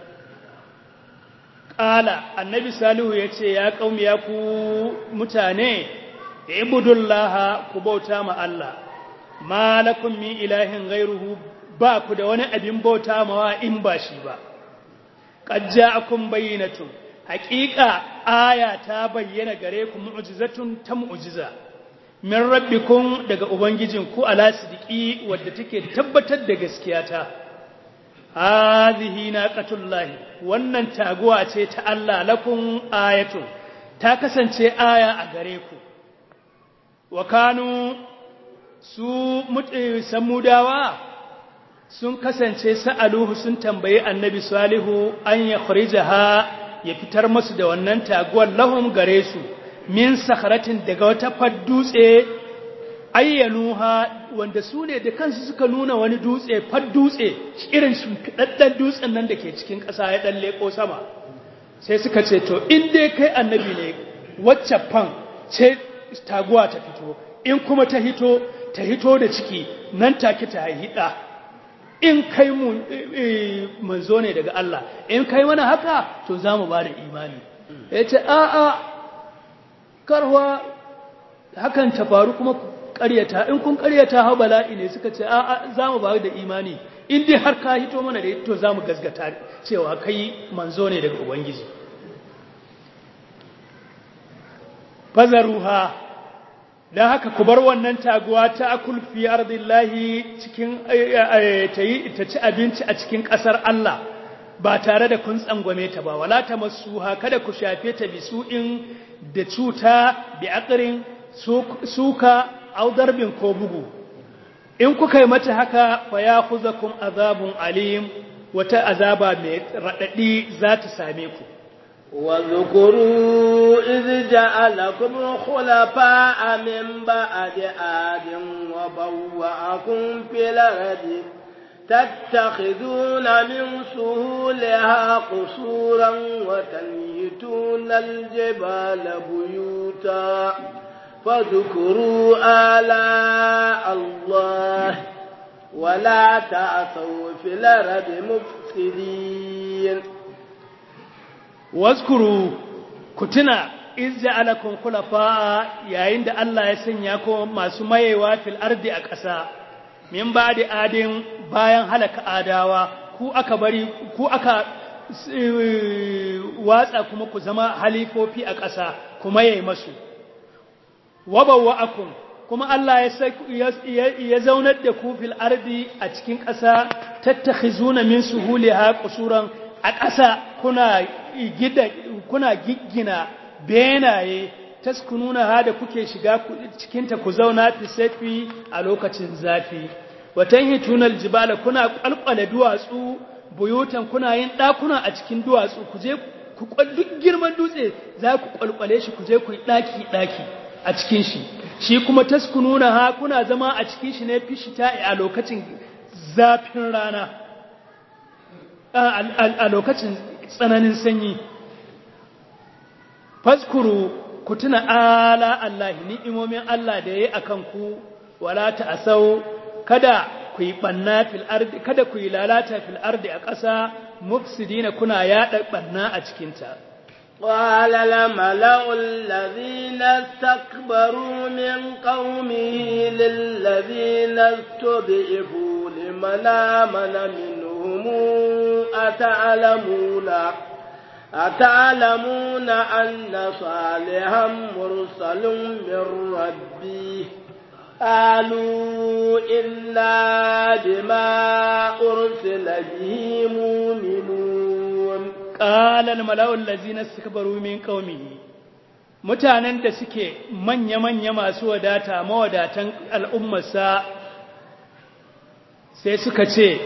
Ƙala, annabi Salihu ya ce, ya ƙaumi ya ku mutane, ibudullaha ku bauta ma Allah, ma lakum min ilahin gairuhu ba ku da wani abin bauta mawa in ba shi ba. Ƙajja akun bayyanatun, haƙiƙa aya ta bayyana gare ku mu'ujizatun ta mu'ujiza, min rabbikun daga Ubangijin ku ala sidiki wadda take tabbatar da gaskiya ta. hadhihi naqatullahi wannan taguwa ce ta Allah lakum ayatun ta kasance aya a gare ku wa kanu su samudawa sun kasance sa'aluhu sun tambayi annabi salihu an ya khurijaha ya fitar musu da wannan taguwar lahum gare su min sakharatin daga wata faddutse ayyanuha wanda su ne da kansu suka nuna wani dutse fad dutse irin shimfiɗaɗɗen dutsen nan da ke cikin ƙasa ya ɗan leƙo sama sai suka ce to in dai kai annabi ne wacce fan ce taguwa ta fito in kuma ta hito ta hito da ciki nan take ta haihida in kai mu manzo ne daga Allah in kai mana haka to za mu ba da imani ya ce a'a karwa hakan ta faru kuma ƙaryata in kun ƙaryata hau bala'i ne suka ce a'a za mu ba da imani in dai har ka hito mana da to za mu gasgata cewa kai manzo ne daga ubangiji fazaruha don haka ku bar wannan taguwa ta akul fi ardillahi cikin ta ci abinci a cikin ƙasar Allah ba tare da kun tsangwame ta ba wala tamassuha kada ku shafe ta bisu'in da cuta bi aqrin suka au darbin ko bugu in kuka yi mata haka fa ya khuzakum azabun alim wata azaba mai radadi za ta same ku wa dhkuru idh ja'alakum khulafa'a min ba'di adin wa bawwa'akum fil ardi tattakhiduna min suhuliha qusuran wa tanhituna al-jibala buyuta فاذكروا آلاء الله ولا تعثوا في الأرض مفسدين واذكروا كتنا إذ جعلكم خلفاء يا عند الله يسنيكم ما سميوا في الأرض أكسا min ba'di adin bayan halaka adawa ku aka bari ku aka watsa kuma ku zama halifofi a ƙasa kuma yayi masu wabawwa'akum kuma Allah ya zaunar da ku fil ardi a cikin ƙasa tattakhizuna min suhuliha qusuran a ƙasa kuna gida kuna giggina benaye taskununa ha da kuke shiga cikin ta ku zauna fi safi a lokacin zafi watanhitunal jibala kuna kalkwale duwatsu buyutan kuna yin dakuna a cikin duwatsu ku je ku duk girman dutse za ku kwalkwale shi ku je ku yi daki daki a cikin shi shi kuma taskununa ha kuna zama a cikin shi ne fishita a lokacin zafin rana a lokacin tsananin sanyi faskuru ku tuna ala Allah ni'imomin Allah da yayi akan ku wala ta'asau kada ku yi banna fil ardi kada ku yi lalata fil ardi a ƙasa mufsidina kuna yada banna a cikin ta قال الملأ الذين استكبروا من قومه للذين استضعفوا لمن آمن منهم أتعلمون أتعلمون أن صالحا مرسل من ربه قالوا إنا بما أرسل به مؤمنون قال الملأ الذين استكبروا من قومه mutanen da suke manya-manya masu wadata mawadatan al'ummarsa sai suka ce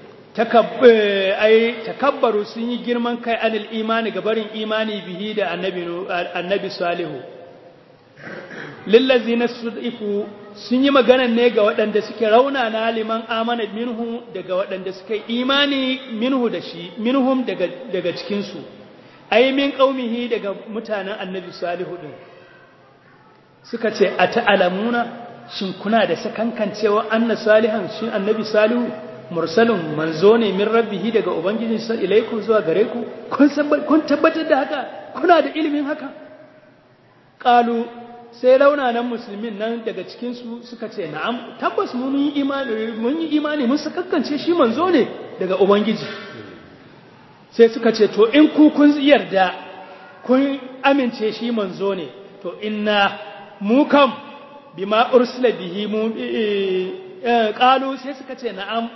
takabbaru sun yi girman kai anil imani gabarin imani bihi da annabi salihu lillazina sudifu sun yi magana ne ga waɗanda suke rauna na liman amana minhu daga waɗanda suke imani minhu da shi minhum daga daga cikin su ai min qaumihi daga mutanen annabi salihu din suka ce ata'alamuna shin kuna da sakankancewa anna salihan shin annabi salihu mursalun manzo ne min rabbihi daga ubangijin sa ilaikum zuwa gare ku kun kun tabbatar da haka kuna da ilimin haka qalu sai raunanan musulmin nan daga cikin su suka ce na'am tabbas mun yi imani mun yi imani mun sakankance shi manzo ne daga ubangiji sai suka ce to in ku kun yarda kun amince shi manzo ne to inna mu kam bima ursila bihi mu qalu sai suka ce na'am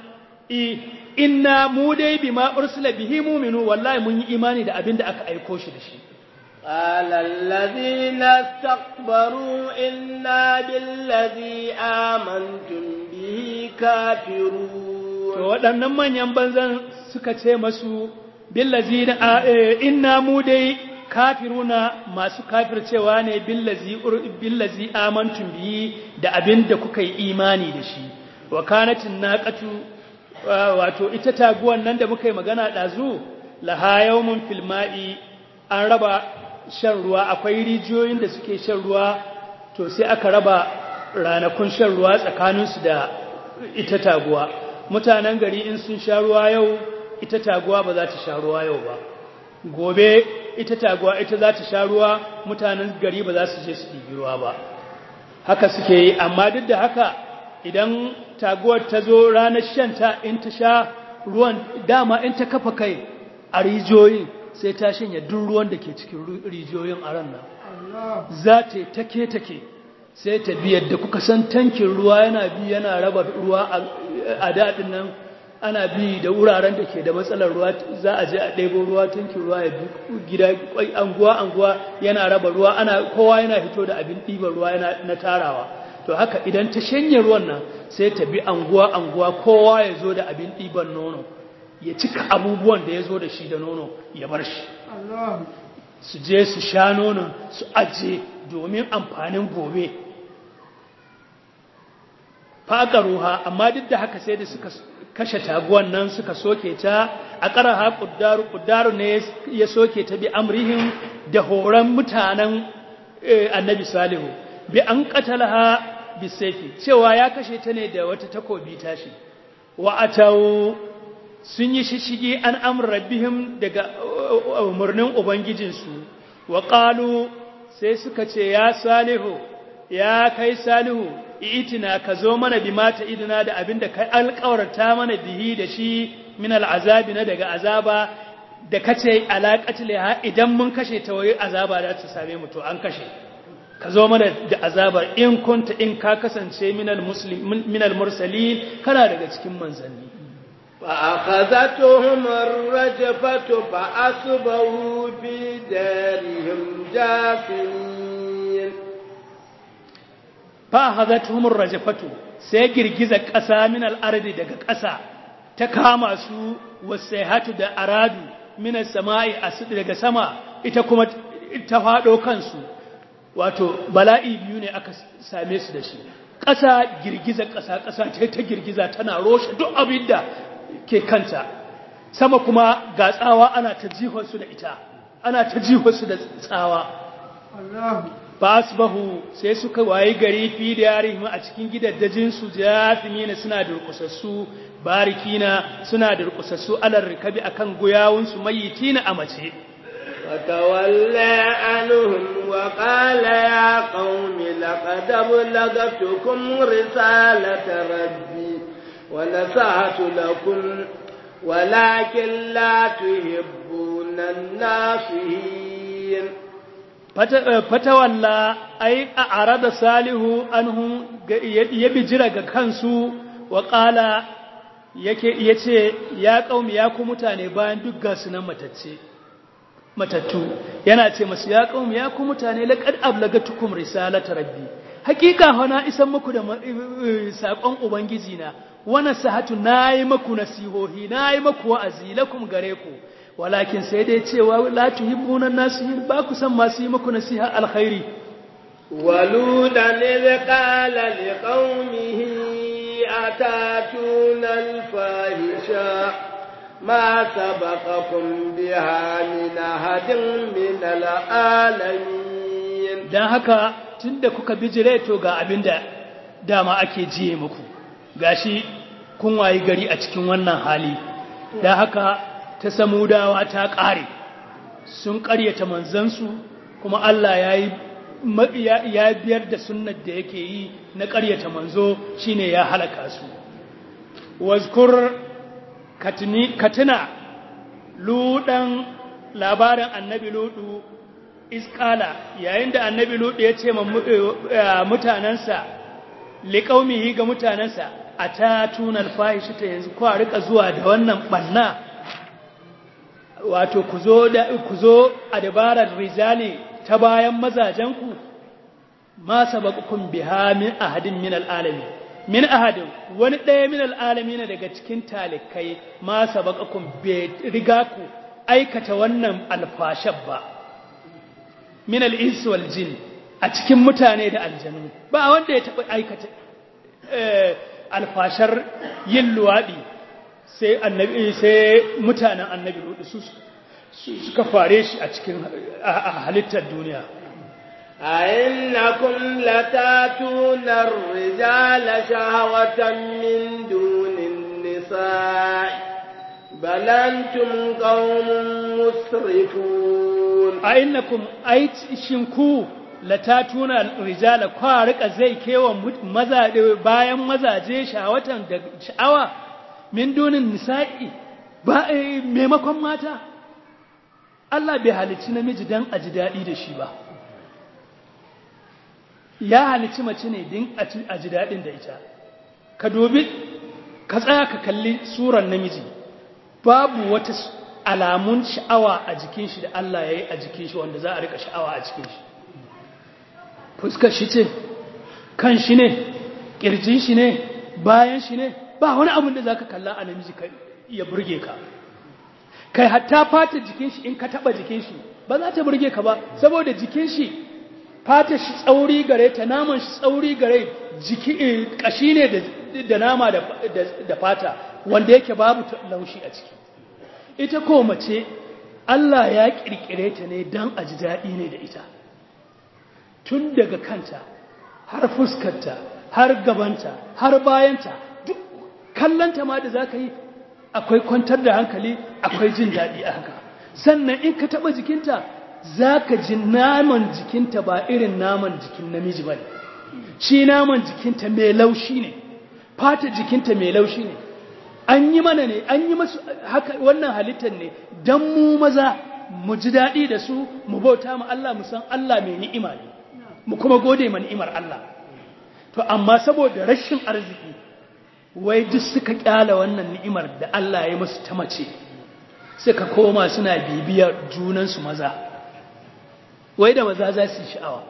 inna mu dai bima ursila bihi mu'minu wallahi mun yi imani da abinda aka aiko shi da shi قال الذين استكبروا إنا بالذي آمنتم به كافرون to waɗannan manyan banzan suka ce masu billazi inna mu dai kafiruna masu kafircewa ne billazi billazi amantum bi da abinda kuka yi imani da shi wa kanatin naqatu wato ita taguwan nan da muka yi magana dazu laha yawmun fil ma'i an raba shan ruwa akwai rijiyoyin da suke shan ruwa to sai aka raba ranakun shan ruwa tsakaninsu da ita taguwa mutanen gari in sun sha ruwa yau ita taguwa ba za ta sha ruwa yau ba gobe ita taguwa ita za ta sha ruwa mutanen gari ba za su je su ɗibi ruwa ba haka suke yi amma duk da haka idan taguwar ta zo ranar shanta in ta sha ruwan dama in ta kafa kai a rijiyoyin sai ta shanya duk ruwan da ke cikin rijiyoyin a ran nan za ta take-take sai ta bi yadda kuka san tankin ruwa yana bi yana raba ruwa a daɗin nan ana bi da wuraren da ke da matsalar ruwa za a je a ɗebo ruwa tankin ruwa ya bi gida anguwa-anguwa yana raba ruwa ana kowa yana fito da abin ɗiban ruwa yana na tarawa to haka idan ta shanye ruwan nan sai ta bi anguwa-anguwa kowa ya zo da abin ɗiban nono ya cika abubuwan da ya zo da shi da nono ya bar shi su je su sha nonon su ajiye domin amfanin gobe faƙa ruha amma duk da haka sai da suka kashe taguwan nan suka soke ta a ƙaraha ƙuddaru ƙuddaru ne ya soke ta bi amrihin da horon mutanen annabi salihu bi an ƙatalaha bi saifi cewa ya kashe ta ne da wata takobi tashi wa atau sun yi shishigi an amur rabbihim daga umarnin ubangijinsu wa ƙalu sai suka ce ya salihu ya kai salihu itina ka zo mana bi mata idina da abinda kai alƙawarta mana bihi da shi min al'azabi na daga azaba da kace alaƙatliha idan mun kashe ta waye azaba da ta same mu to an kashe ka zo mana da azabar in kunta in ka kasance minal muslim minal mursalin kana daga cikin manzanni fa akhazatuhum ar-rajfatu fa asbahu fi darihim jafiin fa akhazatuhum ar-rajfatu sai girgiza ƙasa minal ardi daga ƙasa ta kama su wasaihatu da aradu minas sama'i asd daga sama ita kuma ta fado kansu wato bala'i biyu ne aka same su da shi ƙasa girgiza ƙasa ƙasa ta ta girgiza tana roshe duk abin da ke kanta sama kuma ga tsawa ana ta jihon su da ita ana ta jihon su da tsawa Allahu fasbahu sai suka wayi gari fi da yarihim a cikin gidaddajin su jafimina suna durkusassu barikina suna durkusassu alar rikabi akan guyawun su mayitina a mace فتولى عنهم وقال يا قوم لقد أبلغتكم رسالة ربي ونصحت لكم ولكن لا تحبون الناصحين فتولى أي أعرض صالح عنهم يبجر kansu وقال yace ya qaumi ya ku mutane bayan duk gasu nan matacce matattu yana ce masu ya qaumi ya ku mutane laqad ablagatukum risalata rabbi hakika hana isan muku da sakon ubangiji na wana sahatu nayi muku nasihohi nayi muku wa'azi lakum gare ku walakin sai dai cewa la tuhibbuna nasihin ba ku san masu yi muku nasiha alkhairi waludan idh qala liqaumihi atatuna alfahisha ما سبقكم بها من أحد من العالمين dan haka tunda kuka bijire to ga abinda dama ake jiye muku gashi kun wayi gari a cikin wannan hali dan haka ta samudawa ta kare sun ƙaryata manzansu kuma Allah yayi ya biyar da sunnar da yake yi na ƙaryata manzo shine ya halaka su wazkur katina ludan labarin annabi ludu iskala yayin da annabi ludu ya ce mutanansa liqaumihi ga mutanansa atatuna alfahishata yanzu ku rika zuwa da wannan banna wato kuzo da kuzo a dabarar rijali ta bayan mazajenku ma sabaqukum biha min ahadin min alalamin min ahadin wani ɗaya min al'alami na daga cikin talikai ma sabaqakum bi riga ku aikata wannan alfashar ba min al'insu wal jin a cikin mutane da aljanu ba wanda ya taɓa aikata alfashar yin luwaɗi sai annabi sai mutanen annabi lutu su suka fare shi a cikin halittar duniya أئنكم لتاتون الرجال شهوة من دون النساء بل أنتم قوم مسرفون أئنكم أيت شنكو لتاتون الرجال كوارق زي كيوا مزا بايا مزا جي شهوة شهوة من دون النساء ba maimakon mata Allah bai halicci namiji dan a ji daɗi da shi ba ya halici mace ne din a ji daɗin da ita ka dubi ka tsaya ka kalli suran namiji babu wata alamun sha'awa a jikin shi da Allah ya yi a jikin shi wanda za a rika sha'awa a cikin shi fuskar shi ce kan shi ne ƙirjin shi ne bayan shi ne ba wani abin da za ka kalla a namiji ya burge ka kai hatta fata jikin shi in ka taɓa jikin shi ba za ta burge ka ba saboda jikin shi fata shi tsauri gare ta naman shi tsauri gare jiki kashi ne da nama da fata wanda yake babu laushi a ciki ita ko mace Allah ya kirkire ta ne dan a ji daɗi ne da ita tun daga kanta har fuskarta har gabanta har bayanta duk kallanta ma da zaka yi akwai kwantar da hankali akwai jin daɗi a haka sannan in ka taɓa jikinta za ka ji naman jikinta ba irin naman jikin namiji ba ne shi naman jikinta mai laushi ne fata jikinta mai laushi ne an yi mana ne an yi masu haka wannan halittar ne dan mu maza mu ji daɗi da su mu bauta mu Allah mu san Allah mai ni'ima ne mu kuma gode ma ni'imar Allah to amma saboda rashin arziki wai duk suka kyala wannan ni'imar da Allah ya musu ta mace suka koma suna bibiyar junansu maza wai da maza za su sha'awa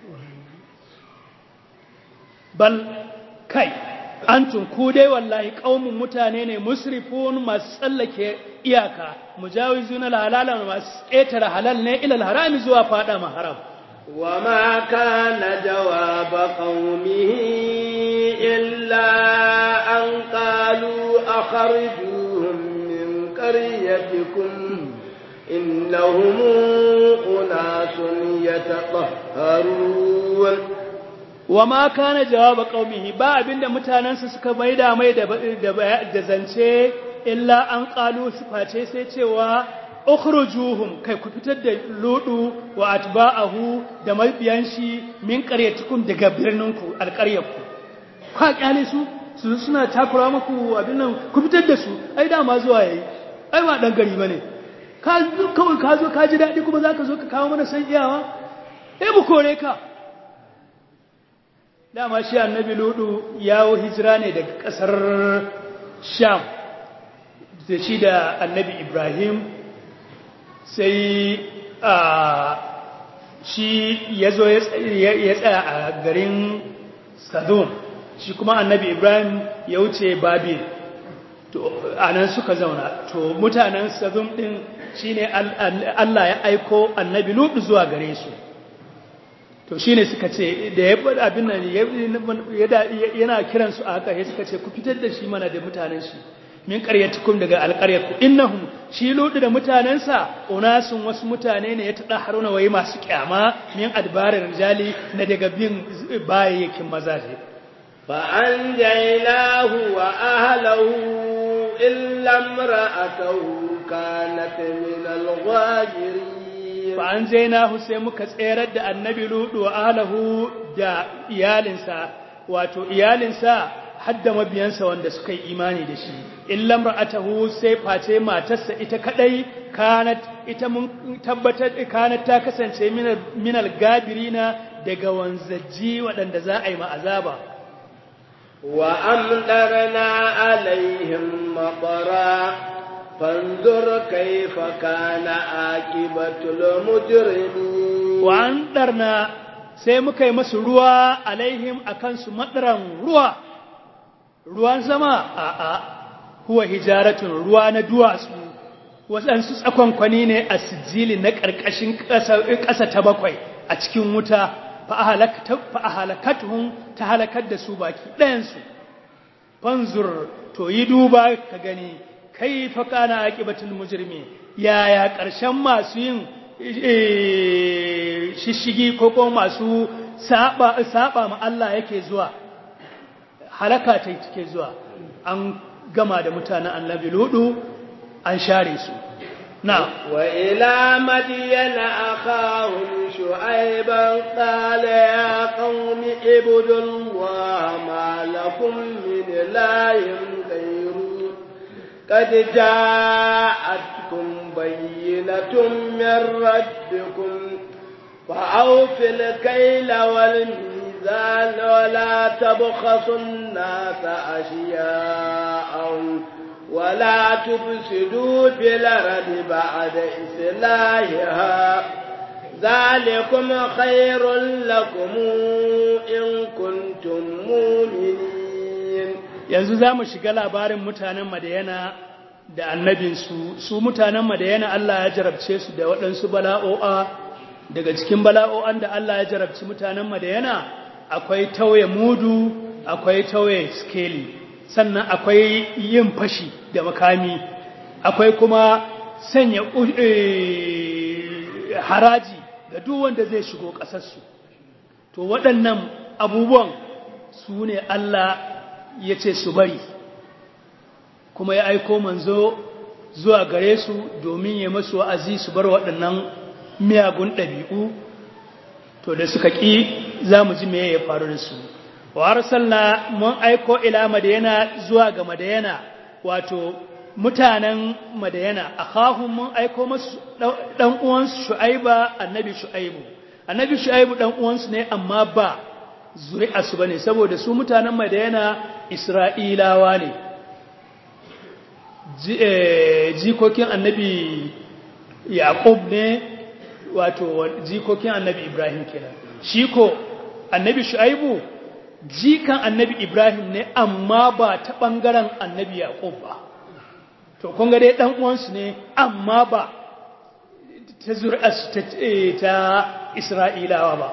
bal kai antum ku dai wallahi qaumun mutane ne musrifun masu tsallake iyaka mujawizuna halala masu ƙetare halal ne ila harami zuwa fada ma haram وما كان جواب قومه إلا أن قالوا أخرجوهم من قريتكم إنهم أناس يتطهرون وما كان جواب قومه ba abinda mutanansa suka maida mai da zance illa an qalu face sai cewa ukhrujuhum kai ku fitar da ludu wa atba'ahu da mabiyan shi min qaryatukum daga birninku alqaryarku ka kyale su su suna takura muku abin nan ku fitar da su ai da ma zuwa yayi ai ba dan gari bane ka kawai ka zo ka ji dadi kuma zaka zo ka kawo mana san iyawa eh mu kore ka dama shi annabi ludu yawo hijira ne daga kasar sham da shi da annabi ibrahim sai a shi ya zo ya tsaya a garin Sodom shi kuma annabi Ibrahim ya wuce Babil to anan suka zauna to mutanen Sodom din shine Allah ya aiko annabi Lut zuwa gare su to shine suka ce da ya faɗa abin nan yana kiran su a haka sai suka ce ku fitar da shi mana da mutanen shi min qaryatukum daga alqaryatu innahum shi ludu da mutanensa unasun wasu mutane ne ya tada haruna wai masu kyama min adbarar rijali na daga bin bayyakin mazaje fa anjaynahu wa ahlihi illa imra'atuhu kanat min al-ghajirin fa anjaynahu sai muka tsayar da annabi ludu wa ahlihi da iyalinsa wato iyalinsa hadda mabiyansa wanda suka yi imani da shi illam ra'atahu sai face matarsa ita kadai kanat ita mun tabbatar kanat ta kasance minal gabirina daga wanzaji wadanda za a yi ma'azaba wa amdarna alaihim maqara fanzur kayfa kana aqibatul mujrimin wa amdarna sai muka yi masu ruwa alaihim akan su madaran ruwa ruwan sama a'a huwa hijaratun ruwa na duwatsu waɗansu tsakonkwani ne a sijili na ƙarƙashin ƙasa ta bakwai a cikin wuta fa a halakatuhun ta halakar da su baki ɗayansu fanzur to yi duba ka gani kai fa kana aqibatul mujrimi yaya ƙarshen masu yin shishigi ko kuma masu saba saba ma Allah yake zuwa halaka ta take zuwa an gama da mutanen annabi ludu an share su na wa ila madyana akhahum shu'ayban qala ya qaumi ibudullaha ma lakum min ilahin ghayru qad ja'atkum bayyinatun min rabbikum fa'awfil kayla wal ولا تبخسوا الناس أشياءهم ولا تفسدوا في الأرض بعد إصلاحها ذلكم خير لكم إن كنتم مؤمنين yanzu zamu shiga labarin mutanen Madiyana da annabinsu su mutanen Madiyana Allah ya jarabce su da waɗansu bala'o'a daga cikin bala'o'an da Allah ya jarabci mutanen Madiyana akwai tauye mudu akwai tauye skeli sannan akwai yin fashi da makami akwai kuma sanya haraji ga duk wanda zai shigo ƙasarsu to waɗannan abubuwan su ne Allah ya ce su bari kuma ya aiko manzo zuwa gare su domin ya masu wa'azi su bar waɗannan miyagun ɗabi'u to da suka ƙi zamu ji me ya faru da su wa arsalna mun aiko ila madayana zuwa ga madayana wato mutanen madayana akhahum mun aiko masu dan uwansu shu'aiba annabi shu'aibu annabi shu'aibu dan uwansu ne amma ba zuri'arsu bane saboda su mutanen madayana isra'ilawa ne jikokin annabi yaqub ne wato jikokin annabi ibrahim kenan shi ko annabi shu'aibu jikan annabi ibrahim ne amma ba ta bangaren annabi yaqub ba to kun ga dai dan uwansu ne amma ba ta zuri'arsu ta, ta isra'ilawa ba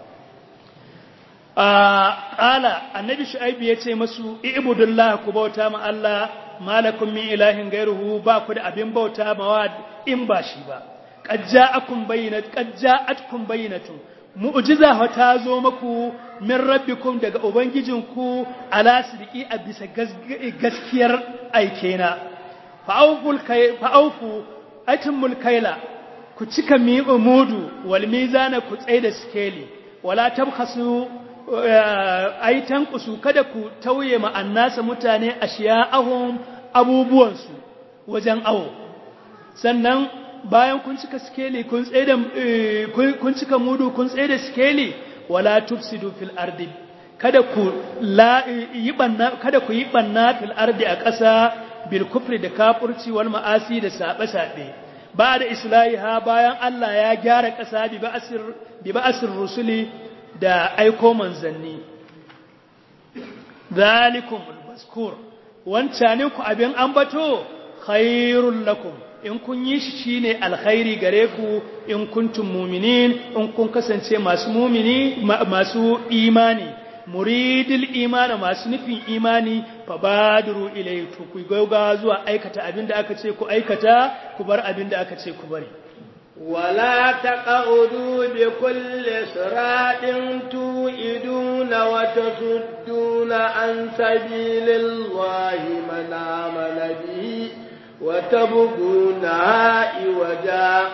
a qala annabi shu'aibu yace masu ibudullah ku bauta ma Allah malakum min ilahin gairuhu ba ku da abin bauta mawa in ba shi ba qad ja'akum bayyinat qad ja'atkum bayyinatun mu'jiza ta zo maku min rabbikum daga ubangijinku ala sidiki a bisa gaskiyar aikena fa'awful kay fa'awfu atimul kayla ku cika mudu wal mizana ku tsaida skeli wala tabkhasu aitan kusu kada ku tauye ma annasa mutane ashiya'ahum abubuwansu wajen awo sannan bayan kun cika skeli kun tsaida kun cika mudu kun tsaida skeli wala tufsidu fil ardi kada ku la yi banna kada ku yi banna fil ardi a ƙasa bil kufri da kafirci wal ma'asi da sabe sabe ba da islahiha bayan Allah ya gyara ƙasa bi ba'asir bi ba'asir rusuli da aiko manzanni zalikum al-mazkur wancanin ku abin ambato khairul lakum in kun yi shi shine alkhairi gare ku in kuntum mu'minin in kun kasance masu mu'mini masu imani muridil imani masu nufin imani fabaduru ilayhi ku gauga zuwa aikata abinda aka ce ku aikata ku bar abinda aka ce ku bari ولا تقعدوا بكل صراط توئدون وتصدون عن سبيل الله من آمن به وتبغونها عوجا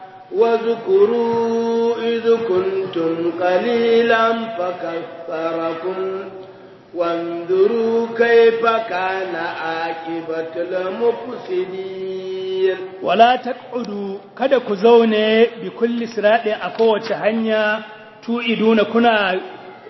واذكروا إذ كنتم قليلا فكثركم وانظروا كيف كان عاقبة المفسدين wala taq'udu kada ku zaune bi kulli siradin a kowace hanya tu'iduna kuna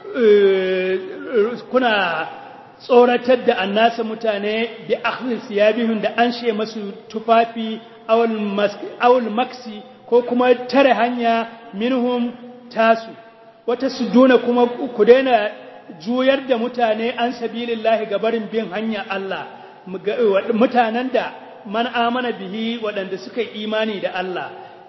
kuna tsoratar da annasa mutane bi akhdhi siyabihim da an she masu tufafi awul maski awul maksi ko kuma tare hanya minhum tasu wata suduna kuma ku daina juyar da mutane an sabilillahi gabarin bin hanya Allah mutanen da man amana bihi waɗanda suka yi imani da Allah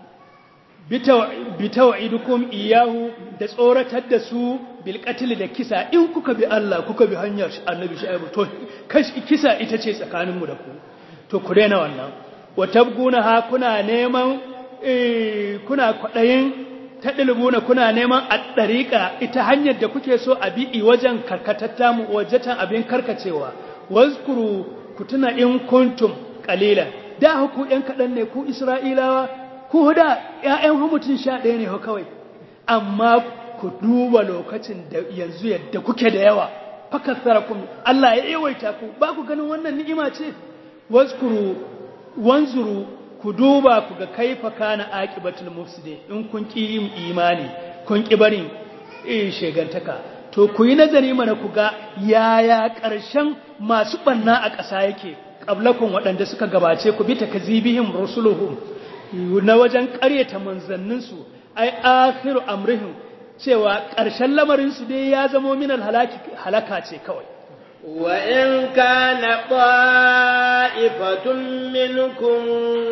bitawa'idukum iyahu da tsoratar da su bil qatl da kisa in kuka bi Allah kuka bi hanyar annabi shaibu to kisa ita ce tsakaninmu da ku to ku daina wannan wa tabguna ha kuna neman kuna kwadayin tadilbuna kuna neman at-tariqa ita hanyar da kuke so a bi wajen karkatatta mu wajatan abin karkacewa wazkuru kutuna in kuntum kalila da ku ɗan kaɗan ne ku isra'ilawa ku da ‘ya'yan mutum sha ɗaya ne kawai amma ku duba lokacin da yanzu yadda kuke da yawa fakasara kun Allah ya yawaita ku ba ku ganin wannan ni'ima ce waskuru wanzuru ku duba ku ga kaifa kana aqibatul mufsidin in kun ki yin imani kun ki barin shegantaka to ku yi nazari mana ku ga yaya ƙarshen masu banna a ƙasa yake qablakun waɗanda suka gabace ku bi takzibihim rusuluhum na wajen ƙaryata manzanninsu ai akhiru amrihim cewa ƙarshen lamarin su dai ya zamo min halaki halaka ce kawai wa in kana ta'ifatun minkum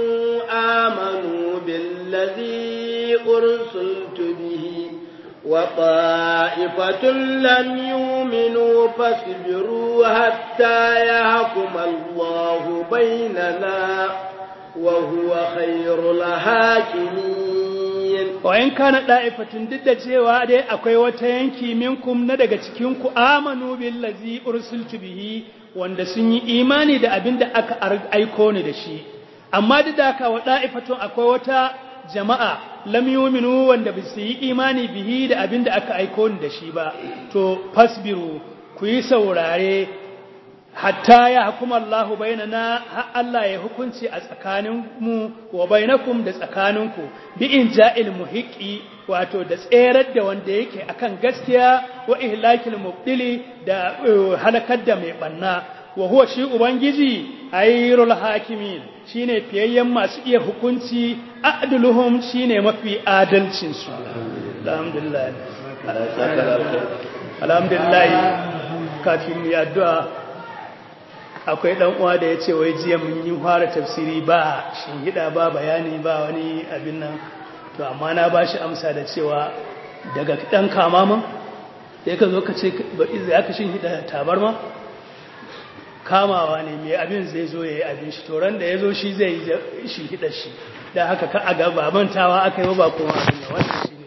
amanu billazi ursiltu bihi wa ta'ifatun lam yu'minu fasbiru hatta yahkuma Allahu bainana wa huwa khairul hakimin. wa in kana da'ifatun duk da cewa dai akwai wata yanki minkum na daga cikin ku amanu billazi ursiltu bihi wanda sun yi imani da abinda aka aiko ni da shi amma duk da haka wa da'ifatun akwai wata jama'a lam yu'minu wanda ba su yi imani bihi da abin da aka aiko ni da shi ba to fasbiru ku yi saurare hatta ya hukuma Allahu bainana har Allah ya hukunci a tsakanin mu wa bainakum da tsakaninku bi inja'il muhiqi wato da tserar da wanda yake akan gaskiya wa ihlakil mubdili da halakar da mai banna wa huwa shi ubangiji ayrul hakimin shine fiyayyen masu iya hukunci adluhum shine mafi adalcin su alhamdulillah alhamdulillah kafin mu addu'a akwai dan uwa da yace wai jiya mun yi fara tafsiri ba shin hida ba bayani ba wani abin nan to amma na bashi amsa da cewa daga dan kamaman sai ka zo ka ce ba izai aka shin hida tabarma kamawa ne mai abin zai zo yayi abin shi to ran da yazo shi zai yi shi hida shi dan haka ka aga ba mantawa aka yi ba kuma abin nan wannan shine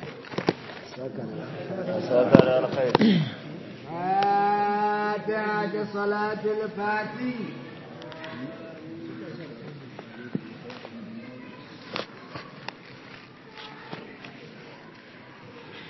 da sakara alkhair صلاة الفاتحة